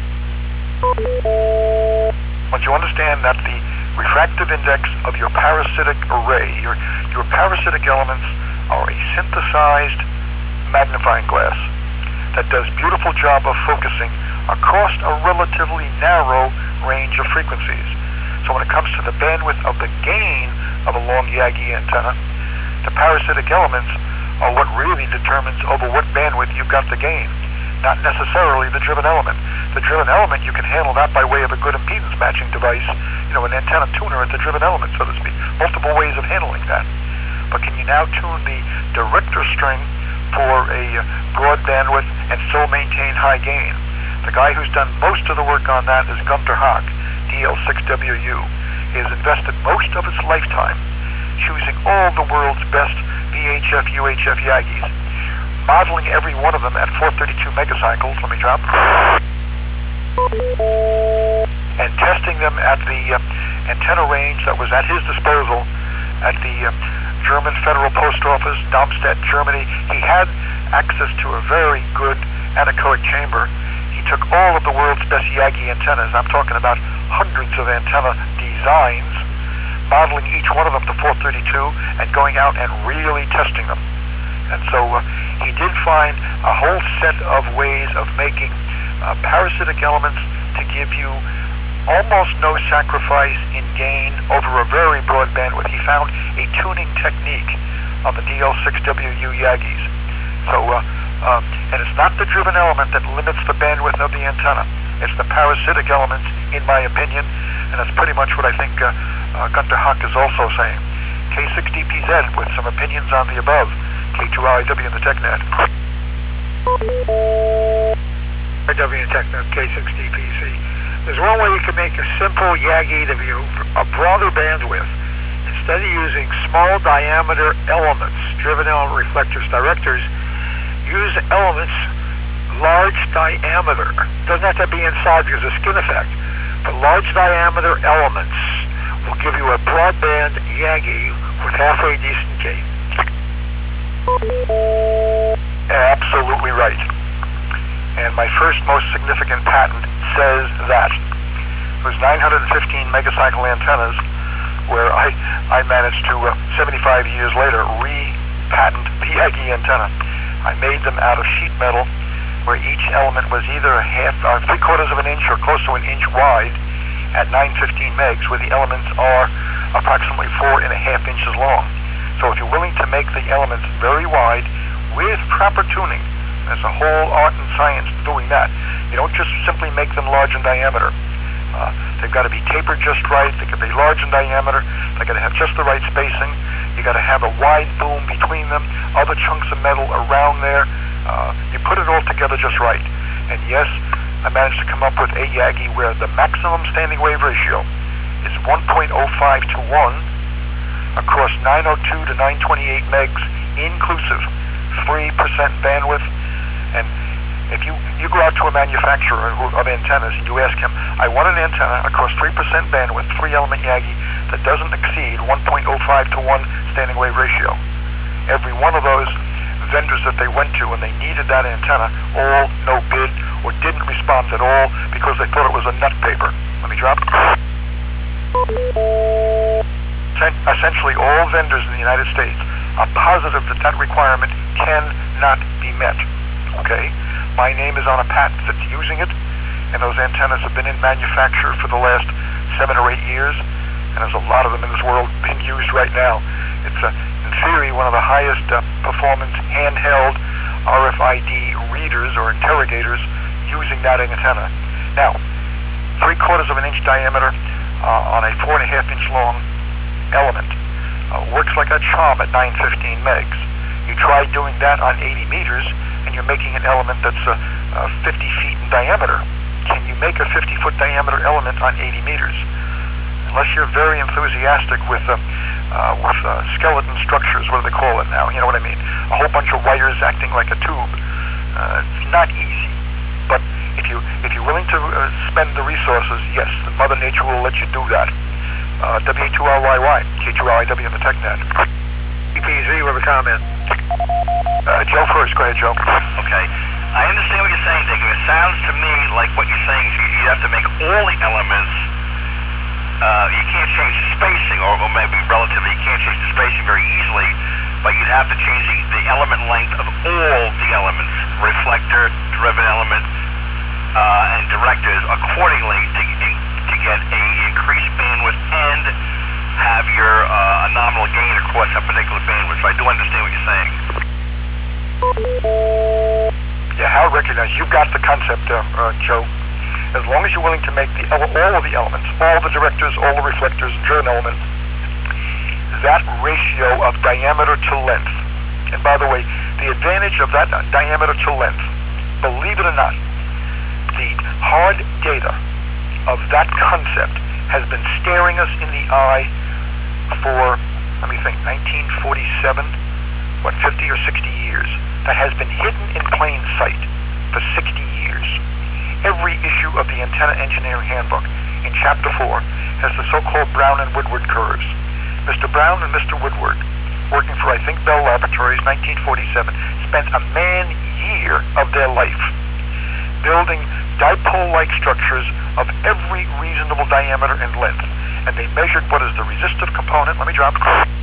Once you understand that the refractive index of your parasitic array, your parasitic elements are a synthesized magnifying glass that does a beautiful job of focusing across a relatively narrow range of frequencies. So when it comes to the bandwidth of the gain of a long Yagi antenna, the parasitic elements are what really determines over what bandwidth you've got the gain, not necessarily the driven element. The driven element you can handle that by way of a good impedance matching device, an antenna tuner at the driven element, so to speak. Multiple ways of handling that. But can you now tune the director string for a broad bandwidth and still maintain high gain? The guy who's done most of the work on that is Gunter Haack, DL6WU. He has invested most of his lifetime choosing all the world's best VHF, UHF Yagis, modeling every one of them at 432 megacycles, let me drop, and testing them at the antenna range that was at his disposal at the German Federal Post Office, Darmstadt, Germany. He had access to a very good anechoic chamber. He took all of the world's best Yagi antennas, I'm talking about hundreds of antenna designs, modeling each one of them to 432 and going out and really testing them. And so he did find a whole set of ways of making parasitic elements to give you almost no sacrifice in gain over a very broad bandwidth. He found a tuning technique on the DL6WU Yagis. So, and it's not the driven element that limits the bandwidth of the antenna. It's the parasitic elements, in my opinion, and that's pretty much what I think Gunter Haack is also saying. K6DPZ with some opinions on the above. K2RIW in the TechNet. RIW in the TechNet, K6DPC. There's one way you can make a simple Yagi to be a broader bandwidth and instead of using small diameter elements, driven element reflectors, directors, use elements large diameter. Doesn't have to be inside because of skin effect, but large diameter elements will give you a broadband Yagi with halfway decent gain. Absolutely right. And my first most significant patent says that. It was 915 megacycle antennas where I managed to, 75 years later, re-patent the Yagi antenna. I made them out of sheet metal where each element was either three-quarters of an inch or close to an inch wide at 915 megs, where the elements are approximately 4.5 inches long. So if you're willing to make the elements very wide with proper tuning, there's a whole art and science to doing that. You don't just simply make them large in diameter. They've got to be tapered just right. They can be large in diameter. They've got to have just the right spacing. You got to have a wide boom between them, other chunks of metal around there. You put it all together just right. And yes, I managed to come up with a Yagi where the maximum standing wave ratio is 1.05 to 1 across 902 to 928 megs inclusive, 3% bandwidth. And if you go out to a manufacturer of antennas and you ask him, I want an antenna across 3% bandwidth, 3-element Yagi that doesn't exceed 1.05 to 1 standing wave ratio. Every one of those vendors that they went to and they needed that antenna all no bid or didn't respond at all because they thought it was a nut paper. Let me drop. Essentially all vendors in the United States are positive that that requirement cannot be met. Okay? My name is on a patent that's using it, and those antennas have been in manufacture for the last 7 or 8 years, and there's a lot of them in this world being used right now. It's, in theory, one of the highest performance handheld RFID readers or interrogators using that antenna. Now, 3/4 of an inch diameter on a 4.5-inch long element works like a charm at 915 megs. You try doing that on 80 meters, and you're making an element that's 50 feet in diameter. Can you make a 50-foot diameter element on 80 meters? Unless you're very enthusiastic with skeleton structures, what do they call it now? You know what I mean? A whole bunch of wires acting like a tube. It's not easy. But if you're willing to spend the resources, yes, Mother Nature will let you do that. W2LYY, K2LIW in the TechNet. EPZ, we have a comment. Joe first. Go ahead, Joe. Okay. I understand what you're saying, Dick. It sounds to me like what you're saying is you have to make all the elements. You can't change the spacing, or maybe relatively, you can't change the spacing very easily, but you'd have to change the element length of all the elements, reflector, driven element, and directors accordingly to get a increased bandwidth and have your nominal gain across that particular bandwidth. So I do understand what you're saying. Yeah, Hal recognized you've got the concept, Joe. As long as you're willing to make all of the elements, all the directors, all the reflectors, driven elements, that ratio of diameter to length. And by the way, the advantage of that diameter to length, believe it or not, the hard data of that concept has been staring us in the eye for, let me think, 1947, 50 or 60 years. That has been hidden in plain sight for 60 years. Every issue of the Antenna Engineering Handbook in Chapter 4 has the so-called Brown and Woodward curves. Mr. Brown and Mr. Woodward, working for, I think, Bell Laboratories, 1947, spent a man-year of their life building dipole-like structures of every reasonable diameter and length. And they measured what is the resistive component. Let me drop.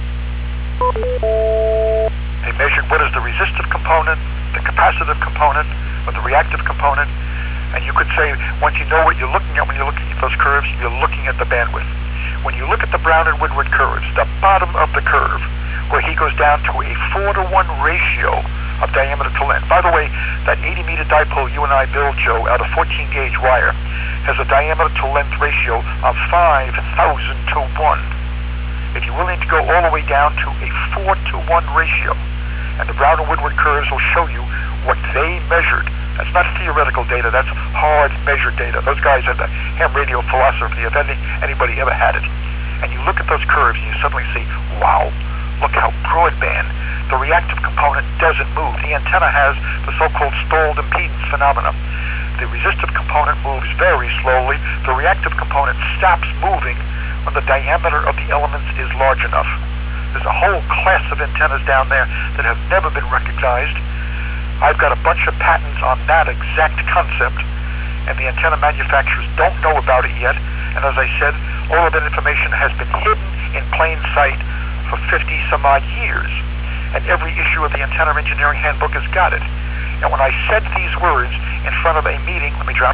They measured what is the resistive component, the capacitive component, or the reactive component. And you could say, once you know what you're looking at when you're looking at those curves, you're looking at the bandwidth. When you look at the Brown and Woodward curves, the bottom of the curve, where he goes down to a 4-to-1 ratio of diameter to length. By the way, that 80-meter dipole you and I build, Joe, out of 14-gauge wire, has a diameter to length ratio of 5,000 to 1. If you're willing to go all the way down to a 4-to-1 ratio, and the Brown and Woodward curves will show you what they measured. That's not theoretical data, that's hard measured data. Those guys had the ham radio philosophy, if anybody ever had it. and you look at those curves and you suddenly see, wow, look how broadband. The reactive component doesn't move. The antenna has the so-called stalled impedance phenomenon. The resistive component moves very slowly. The reactive component stops moving when the diameter of the elements is large enough. There's a whole class of antennas down there that have never been recognized. I've got a bunch of patents on that exact concept, and the antenna manufacturers don't know about it yet. And as I said, all of that information has been hidden in plain sight for 50 some odd years. And every issue of the Antenna Engineering Handbook has got it. And when I said these words in front of a meeting, let me drop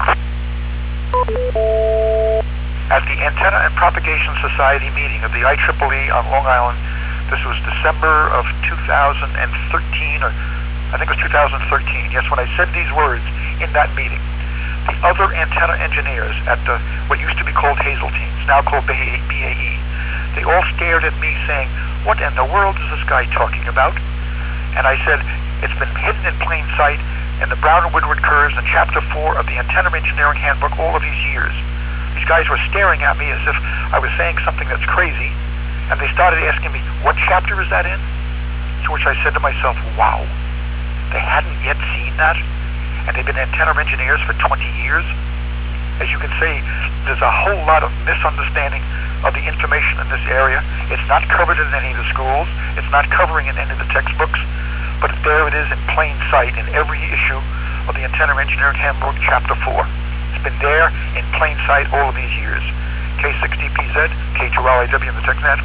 at the Antenna and Propagation Society meeting of the IEEE on Long Island. This was December of 2013, or I think it was 2013. Yes, when I said these words in that meeting, the other antenna engineers at what used to be called Hazeltine's, now called BAE, they all stared at me saying, what in the world is this guy talking about? And I said, it's been hidden in plain sight in the Brown and Woodward curves in Chapter 4 of the Antenna Engineering Handbook all of these years. These guys were staring at me as if I was saying something that's crazy, and they started asking me, what chapter is that in? To which I said to myself, wow, they hadn't yet seen that, and they've been antenna engineers for 20 years. As you can see, there's a whole lot of misunderstanding of the information in this area. It's not covered in any of the schools. It's not covering in any of the textbooks. But there it is in plain sight in every issue of the Antenna Engineering Handbook, Chapter 4. It's been there in plain sight all of these years. K6DPZ, K2LIW in the TechNet.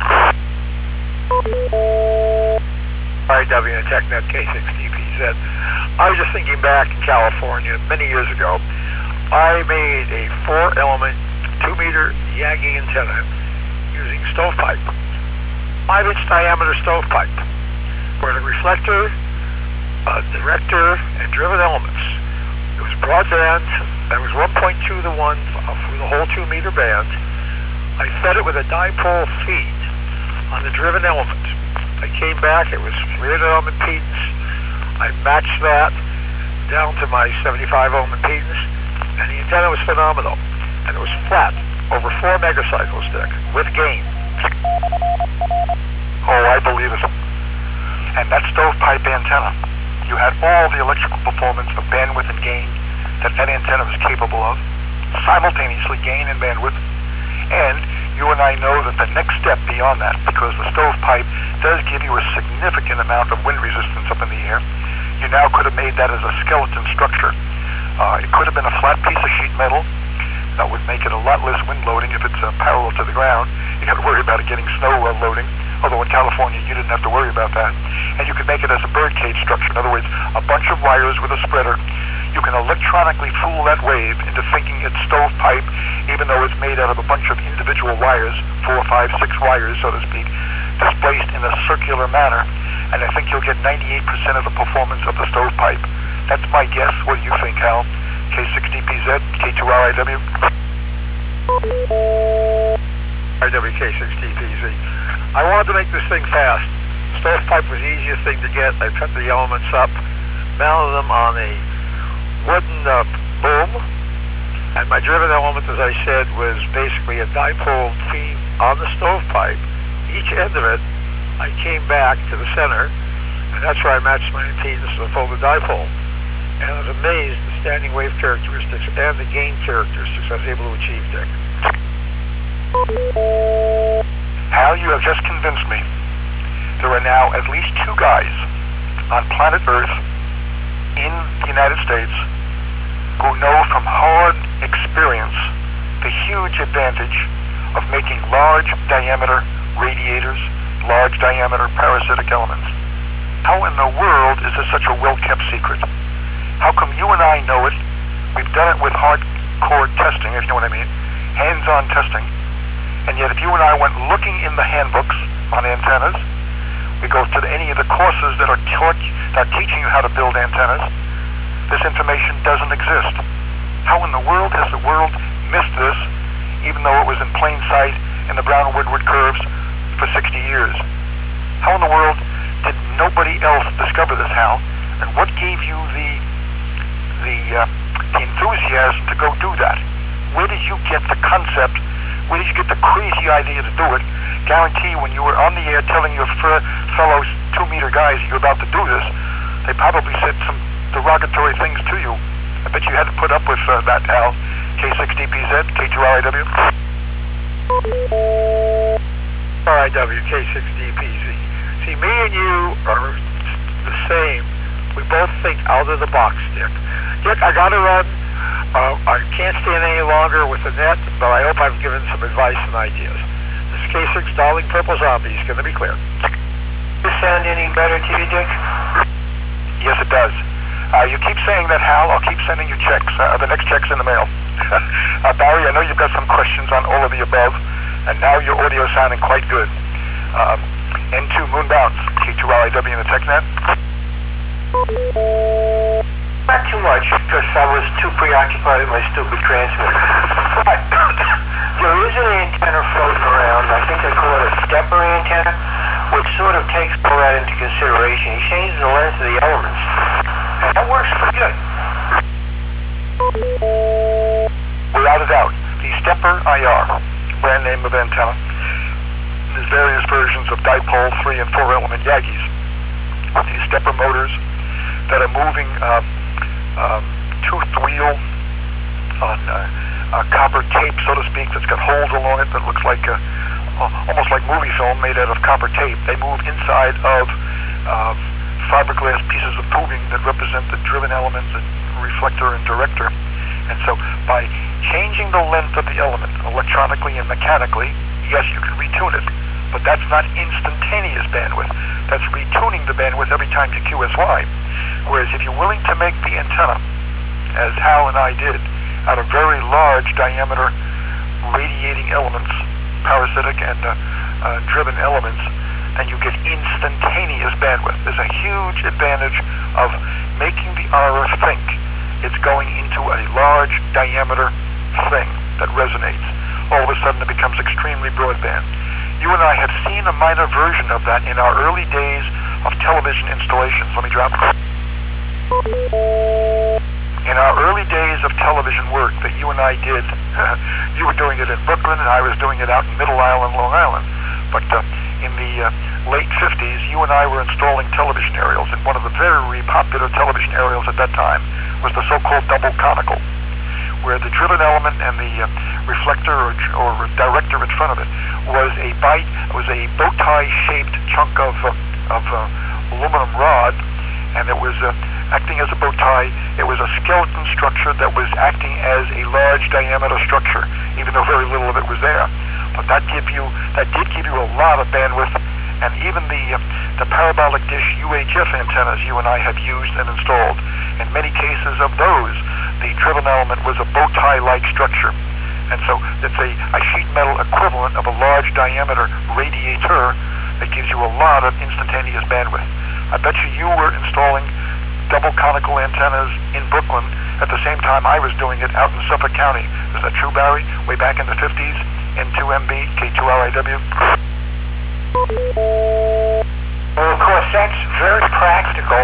IW in the TechNet, K6DPZ. I was just thinking back in California many years ago. I made a 4-element, 2-meter Yagi antenna using stovepipe, 5-inch diameter stovepipe, for the reflector, director, and driven elements. It was broadband. That was 1.2 to 1 for the whole 2-meter band. I fed it with a dipole feed on the driven element. I came back, it was 300 ohm impedance. I matched that down to my 75 ohm impedance, and the antenna was phenomenal. And it was flat, over 4 megacycles stick, with gain. Oh, I believe it. And that stovepipe antenna, you had all the electrical performance of bandwidth and gain that antenna was capable of, simultaneously gain and bandwidth. And you and I know that the next step beyond that, because the stovepipe does give you a significant amount of wind resistance up in the air, you now could have made that as a skeleton structure. It could have been a flat piece of sheet metal. That would make it a lot less wind loading if it's parallel to the ground. You got to worry about it getting snow loading, although in California you didn't have to worry about that. And you could make it as a bird cage structure. In other words, a bunch of wires with a spreader. You can electronically fool that wave into thinking it's stovepipe, even though it's made out of a bunch of individual wires, 4, 5, 6 wires, so to speak, displaced in a circular manner. And I think you'll get 98% of the performance of the stovepipe. That's my guess. What do you think, Hal? K6DPZ, K2RIW? RWK6DPZ. I wanted to make this thing fast. Stovepipe was the easiest thing to get. I cut the elements up, mounted them on a wooden boom, and my driven element, as I said, was basically a dipole feed on the stovepipe. Each end of it, I came back to the center, and that's where I matched my impedance to the folded dipole. And I was amazed at the standing wave characteristics and the gain characteristics I was able to achieve, Dick. Hal, you have just convinced me. There are now at least 2 guys on planet Earth in the United States who know from hard experience the huge advantage of making large diameter radiators, large diameter parasitic elements. How in the world is this such a well-kept secret? How come you and I know it? We've done it with hardcore testing, if you know what I mean, hands-on testing. And yet if you and I went looking in the handbooks on antennas, we go to any of the courses that are teaching you how to build antennas, this information doesn't exist. How in the world has the world missed this, even though it was in plain sight in the Brown and Woodward curves for 60 years? How in the world did nobody else discover this, Hal? And what gave you the enthusiasm to go do that? Where did you get the concept Where did you get the crazy idea to do it? Guarantee when you were on the air telling your fellow 2-meter guys you're about to do this, they probably said some derogatory things to you. I bet you had to put up with that, Al. K6DPZ, K2RIW. RIW, K6DPZ. See, me and you are the same. We both think out of the box, Dick. Dick, I gotta run. I can't stand any longer with the net, but I hope I've given some advice and ideas. This K6 Darling Purple Zombie is gonna be clear. Does this sound any better to you, Dick? Yes, it does. You keep saying that, Hal. I'll keep sending you checks. The next check's in the mail. Barry, I know you've got some questions on all of the above, and now your audio is sounding quite good. N2 Moonbounce, K2RIW in the TechNet. Not too much, because I was too preoccupied with my stupid transmitter. But there is an antenna floating around. I think they call it a stepper antenna, which sort of takes all that into consideration. He changes the length of the elements. And that works pretty good. Without a doubt, the Stepper IR, brand name of antenna. There's various versions of dipole 3 and 4 element Yagis with these stepper motors that are moving toothed wheel on copper tape, so to speak, that's got holes along it that looks like almost like movie film made out of copper tape. They move inside of fiberglass pieces of tubing that represent the driven element, the reflector and director. And so by changing the length of the element electronically and mechanically, yes, you can retune it, but that's not instantaneous bandwidth. That's retuning the bandwidth every time you QSY. Whereas if you're willing to make the antenna, as Hal and I did, out of very large diameter radiating elements, parasitic and driven elements, then you get instantaneous bandwidth. There's a huge advantage of making the RF think it's going into a large diameter thing that resonates. All of a sudden it becomes extremely broadband. You and I have seen a minor version of that in our early days of television installations. Let me drop. In our early days of television work that you and I did, you were doing it in Brooklyn and I was doing it out in Middle Island, Long Island. But in the late 50s, you and I were installing television aerials, and one of the very popular television aerials at that time was the so-called double conical, where the driven element and the reflector or director in front of it was a bow tie-shaped chunk of aluminum rod, and it was acting as a bow tie. It was a skeleton structure that was acting as a large diameter structure, even though very little of it was there. But that did give you a lot of bandwidth, and even the parabolic dish UHF antennas you and I have used and installed. In many cases of those, the driven element was a bow tie-like structure, and so it's a sheet metal equivalent of a large diameter radiator that gives you a lot of instantaneous bandwidth. I bet you were installing double conical antennas in Brooklyn at the same time I was doing it out in Suffolk County. Is that true, Barry? Way back in the 50s, N2MB, K2RIW? Well, of course, that's very practical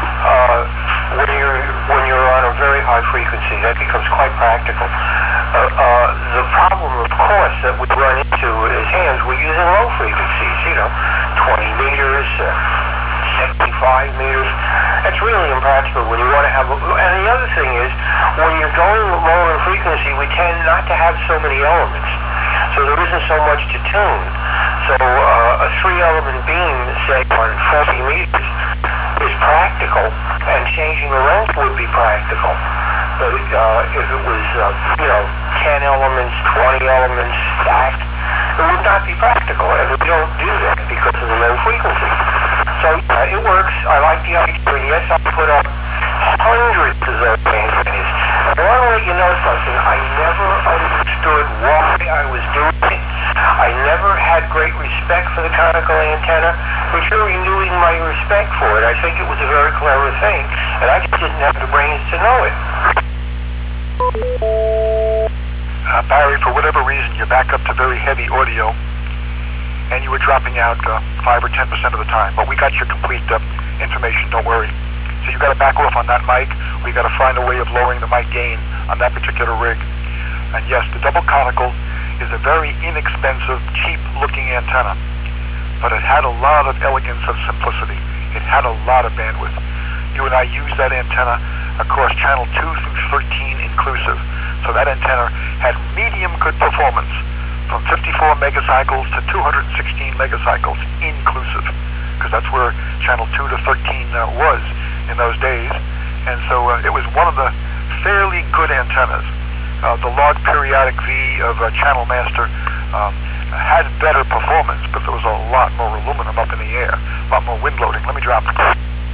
when you're on a very high frequency. That becomes quite practical. The problem, of course, that we run into is hands. We're using low frequencies, 20 meters, 75 meters. That's really impractical when you want to have... And the other thing is, when you're going lower in frequency, we tend not to have so many elements. So there isn't so much to tune. So a 3-element beam, say, on 40 meters is practical, and changing the length would be practical. But if it was, 10 elements, 20 elements stacked, it would not be practical, and we don't do that because of the low frequency. So it works. I like the idea, and yes, I put up hundreds of those antennas. I want to let you know something. I never understood why I was doing it. I never had great respect for the conical antenna, but you're renewing my respect for it. I think it was a very clever thing, and I just didn't have the brains to know it. Barry, for whatever reason, you're back up to very heavy audio, and you were dropping out 5 or 10% of the time. But we got your complete information, don't worry. So you got to back off on that mic, or you got to find a way of lowering the mic gain on that particular rig. And yes, the double conical is a very inexpensive, cheap-looking antenna, but it had a lot of elegance of simplicity. It had a lot of bandwidth. You and I used that antenna across channel 2 through 13 inclusive. So that antenna had medium good performance from 54 megacycles to 216 megacycles inclusive, because that's where channel 2 to 13 was in those days. And so it was one of the fairly good antennas. The log periodic V of Channel Master had better performance, but there was a lot more aluminum up in the air, a lot more wind loading. Let me drop it.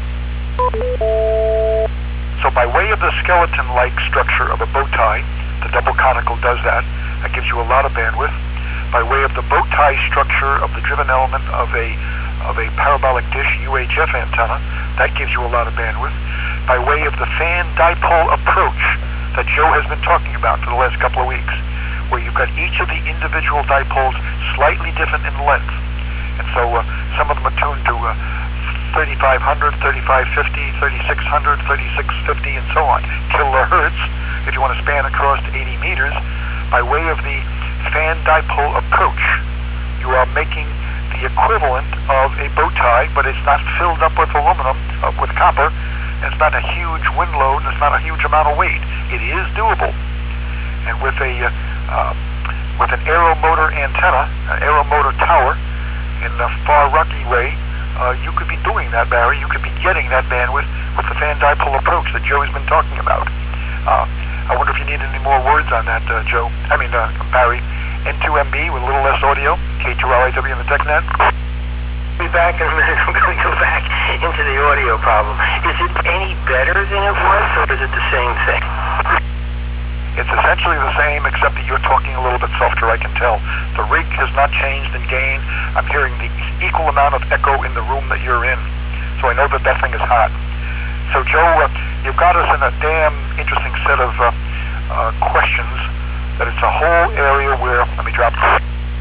So by way of the skeleton-like structure of a bow tie, the double conical does that. That gives you a lot of bandwidth. By way of the bow tie structure of the driven element of a parabolic dish UHF antenna, that gives you a lot of bandwidth. By way of the fan dipole approach that Joe has been talking about for the last couple of weeks, where you've got each of the individual dipoles slightly different in length. And so some of them are tuned to 3500, 3550, 3600, 3650, and so on, kilohertz, if you want to span across to 80 meters. By way of the fan dipole approach, you are making the equivalent of a bow tie, but it's not filled up with aluminum, with copper, and it's not a huge wind load, and it's not a huge amount of weight. It is doable. And with an aeromotor antenna, an aeromotor tower, in the Far Rocky way, you could be doing that, Barry. You could be getting that bandwidth with the fan dipole approach that Joe has been talking about. I wonder if you need any more words on that, Joe. Barry. N2MB with a little less audio. K2LIW in the TechNet. Be back in a minute. I'm going to go back into the audio problem. Is it any better than it was, or is it the same thing? It's essentially the same, except that you're talking a little bit softer, I can tell. The rig has not changed in gain. I'm hearing the equal amount of echo in the room that you're in. So I know that that thing is hot. So, Joe, you've got us in a damn interesting set of questions, that it's a whole area where, let me drop this.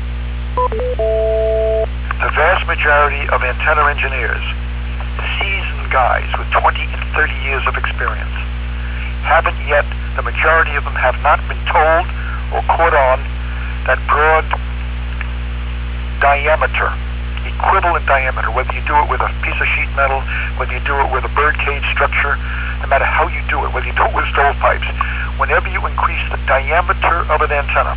The vast majority of antenna engineers, seasoned guys with 20 and 30 years of experience, haven't yet, the majority of them have not been told or caught on that broad diameter, equivalent diameter, whether you do it with a piece of sheet metal, whether you do it with a bird cage structure, no matter how you do it, whether you do it with stovepipes, whenever you increase the diameter of an antenna,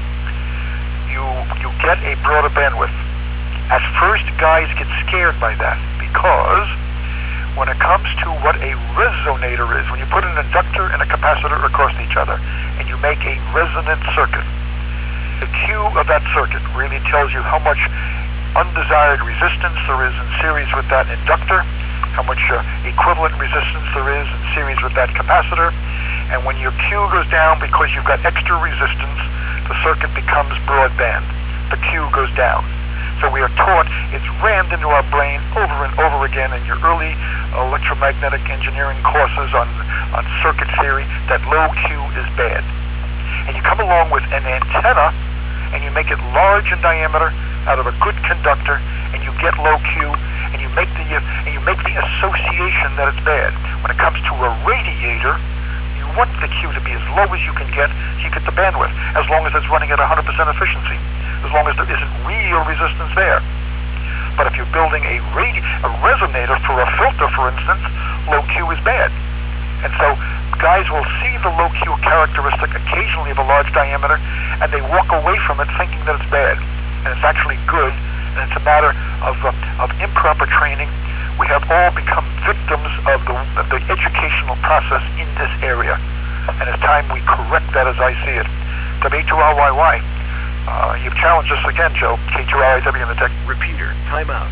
you get a broader bandwidth. At first, guys get scared by that, because when it comes to what a resonator is, when you put an inductor and a capacitor across each other, and you make a resonant circuit, the Q of that circuit really tells you how much undesired resistance there is in series with that inductor, how much equivalent resistance there is in series with that capacitor, and when your Q goes down because you've got extra resistance, the circuit becomes broadband. The Q goes down. So we are taught, it's rammed into our brain over and over again in your early electromagnetic engineering courses on circuit theory, that low Q is bad. And you come along with an antenna and you make it large in diameter out of a good conductor, and you get low Q, and you make the association that it's bad. When it comes to a radiator, you want the Q to be as low as you can get, so you get the bandwidth, as long as it's running at 100% efficiency, as long as there isn't real resistance there. But if you're building a resonator for a filter, for instance, low Q is bad. And so guys will see the low Q characteristic occasionally of a large diameter, and they walk away from it thinking that it's bad. And it's actually good, and it's a matter of improper training. We have all become victims of the educational process in this area, and it's time we correct that as I see it. W2RYY, you've challenged us again, Joe. K2RIW in the tech. Repeater, time out.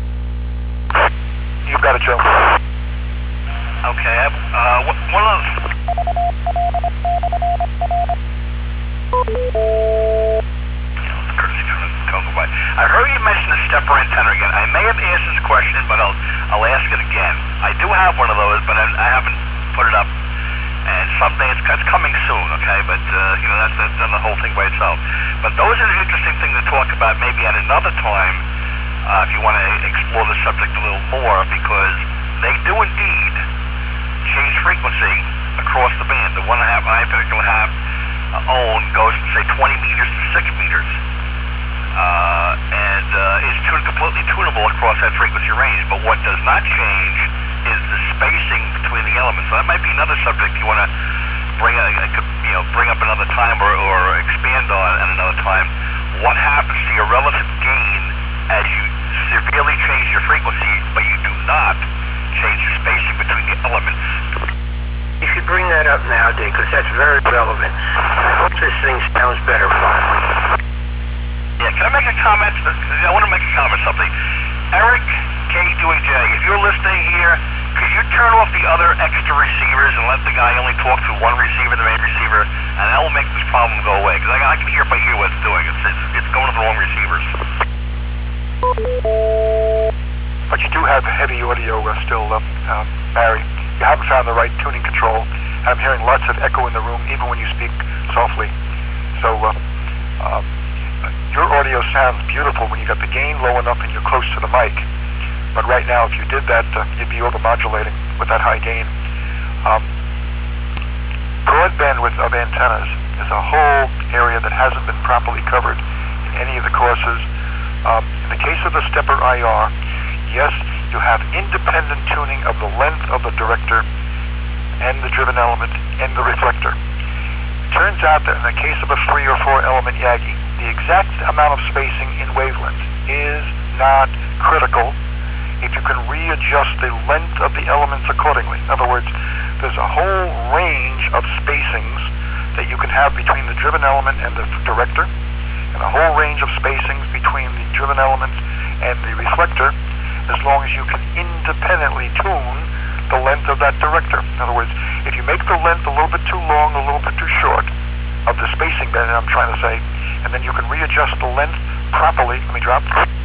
You've got it, Joe. Okay, one of I heard you mention the stepper antenna again. I may have asked this question, but I'll ask it again. I do have one of those, but I haven't put it up. And someday it's coming soon, okay? But that's done the whole thing by itself. But those are an interesting thing to talk about maybe at another time, if you want to explore the subject a little more, because they do indeed change frequency across the band. The one I particularly have own goes from, say, 20 meters to 6 meters. And is completely tunable across that frequency range. But what does not change is the spacing between the elements. So that might be another subject you want to bring up another time or expand on at another time. What happens to your relative gain as you severely change your frequency, but you do not change the spacing between the elements? You should bring that up now, Dick, because that's very relevant. I hope this thing sounds better finally. Yeah, can I make a comment? I want to make a comment something. Eric K2AJ, if you're listening here, could you turn off the other extra receivers and let the guy only talk to one receiver, the main receiver, and that will make this problem go away? Because I can hear by ear what it's doing. It's going to the wrong receivers. But you do have heavy audio still, Barry. You haven't found the right tuning control. And I'm hearing lots of echo in the room, even when you speak softly. So your audio sounds beautiful when you got the gain low enough and you're close to the mic. But right now, if you did that, you'd be overmodulating with that high gain. Broad bandwidth of antennas is a whole area that hasn't been properly covered in any of the courses. In the case of the stepper IR, yes, you have independent tuning of the length of the director and the driven element and the reflector. Turns out that in the case of a 3 or 4 element Yagi, the exact amount of spacing in wavelength is not critical if you can readjust the length of the elements accordingly. In other words, there's a whole range of spacings that you can have between the driven element and the director, and a whole range of spacings between the driven element and the reflector, as long as you can independently tune the length of that director. In other words, if you make the length a little bit too long, a little bit too short of the spacing band, I'm trying to say, and then you can readjust the length properly. Let me drop.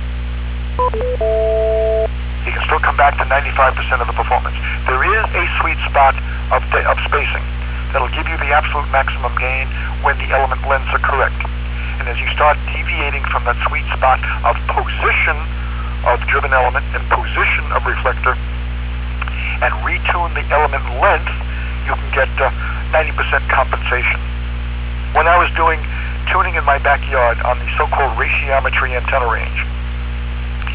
You can still come back to 95% of the performance. There is a sweet spot of spacing that'll give you the absolute maximum gain when the element lengths are correct. And as you start deviating from that sweet spot of position of driven element and position of reflector and retune the element length, you can get 90% compensation. When I was doing tuning in my backyard on the so-called ratiometry antenna range,